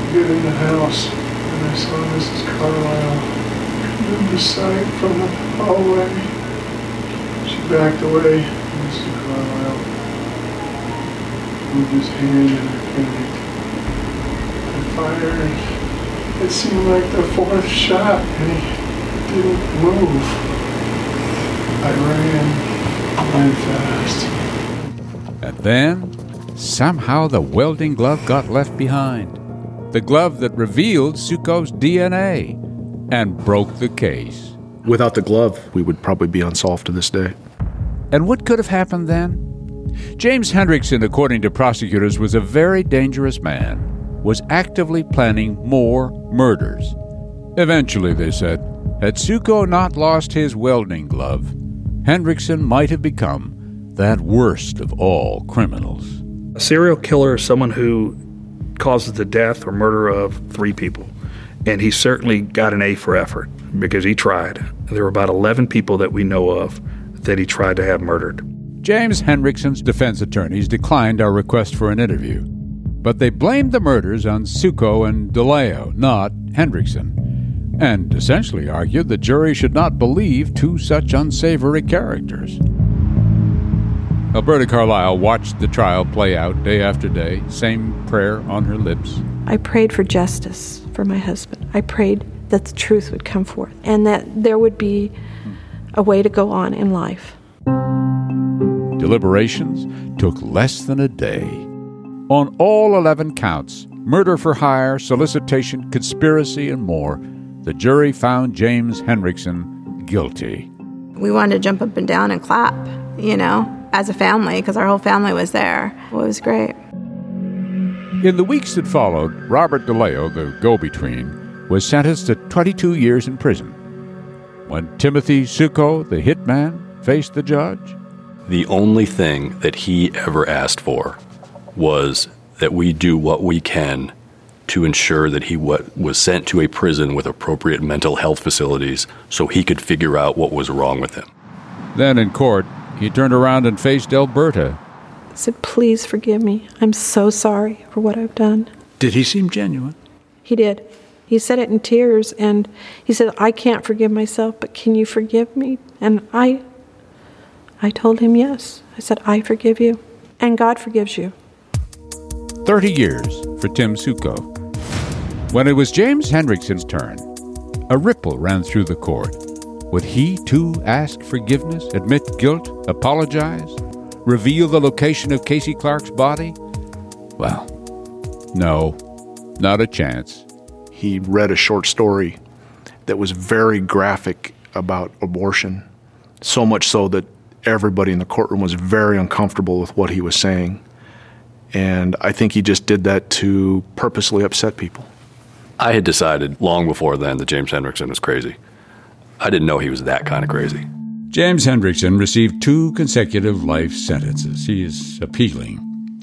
get in the house, and I saw Mrs. Carlisle come in the sight from the hallway. She backed away, and Mr. Carlisle moved his hand in her panic. I fired. It seemed like the fourth shot, and he didn't move. I ran fast. And then, somehow the welding glove got left behind. The glove that revealed Suko's DNA and broke the case. Without the glove, we would probably be unsolved to this day. And what could have happened then? James Hendrickson, according to prosecutors, was a very dangerous man, was actively planning more murders. Eventually, they said, had Suko not lost his welding glove, Hendrickson might have become that worst of all criminals. A serial killer is someone who causes the death or murder of 3 people. And he certainly got an A for effort because he tried. There were about 11 people that we know of that he tried to have murdered. James Hendrickson's defense attorneys declined our request for an interview, but they blamed the murders on Suko and DeLeo, not Hendrickson, and essentially argued the jury should not believe 2 such unsavory characters. Alberta Carlisle watched the trial play out day after day, same prayer on her lips. I prayed for justice for my husband. I prayed that the truth would come forth and that there would be a way to go on in life. Deliberations took less than a day. On all 11 counts, murder for hire, solicitation, conspiracy, and more, the jury found James Hendrickson guilty. We wanted to jump up and down and clap, as a family, because our whole family was there. It was great. In the weeks that followed, Robert DeLeo, the go-between, was sentenced to 22 years in prison. When Timothy Suko, the hitman, faced the judge, the only thing that he ever asked for was that we do what we can to ensure that he was sent to a prison with appropriate mental health facilities so he could figure out what was wrong with him. Then in court, he turned around and faced Alberta. I said, please forgive me. I'm so sorry for what I've done. Did he seem genuine? He did. He said it in tears, and he said, I can't forgive myself, but can you forgive me? And I told him yes. I said, I forgive you, and God forgives you. 30 years for Tim Suko. When it was James Hendrickson's turn, a ripple ran through the court. Would he, too, ask forgiveness, admit guilt, apologize, reveal the location of Casey Clark's body? Well, no, not a chance. He read a short story that was very graphic about abortion, so much so that everybody in the courtroom was very uncomfortable with what he was saying. And I think he just did that to purposely upset people. I had decided long before then that James Hendrickson was crazy. I didn't know he was that kind of crazy. James Hendrickson received 2 consecutive life sentences. He is appealing.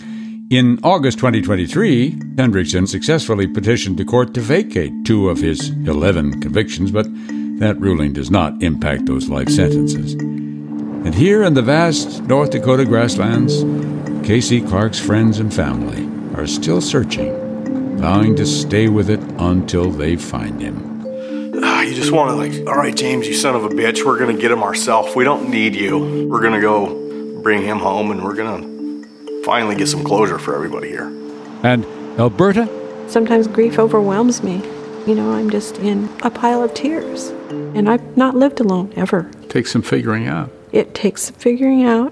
In August 2023, Hendrickson successfully petitioned the court to vacate 2 of his 11 convictions, but that ruling does not impact those life sentences. And here in the vast North Dakota grasslands, Casey Clark's friends and family are still searching, vowing to stay with it until they find him. You just want to all right, James, you son of a bitch, we're going to get him ourselves. We don't need you. We're going to go bring him home, and we're going to finally get some closure for everybody here. And Alberta? Sometimes grief overwhelms me. I'm just in a pile of tears. And I've not lived alone, ever. Takes some figuring out. It takes some figuring out.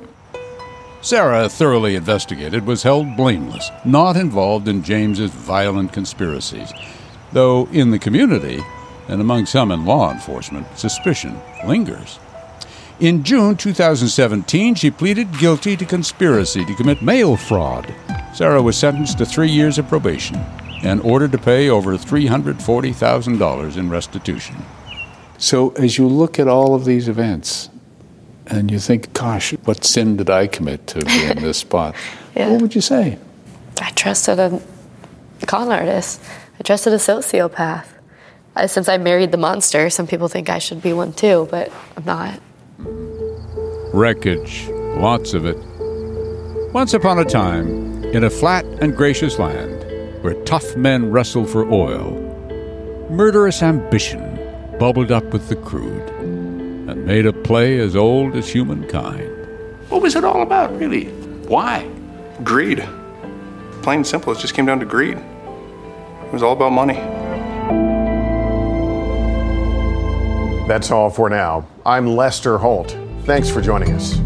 Sarah, thoroughly investigated, was held blameless, not involved in James's violent conspiracies. Though in the community, and among some in law enforcement, suspicion lingers. In June 2017, she pleaded guilty to conspiracy to commit mail fraud. Sarah was sentenced to 3 years of probation and ordered to pay over $340,000 in restitution. So as you look at all of these events, and you think, gosh, what sin did I commit to be in this spot? Yeah. What would you say? I trusted a con artist. I trusted a sociopath. Since I married the monster, some people think I should be one too, but I'm not. Wreckage, lots of it. Once upon a time, in a flat and gracious land, where tough men wrestle for oil, murderous ambition bubbled up with the crude and made a play as old as humankind. What was it all about, really? Why? Greed. Plain and simple, it just came down to greed. It was all about money. That's all for now. I'm Lester Holt. Thanks for joining us.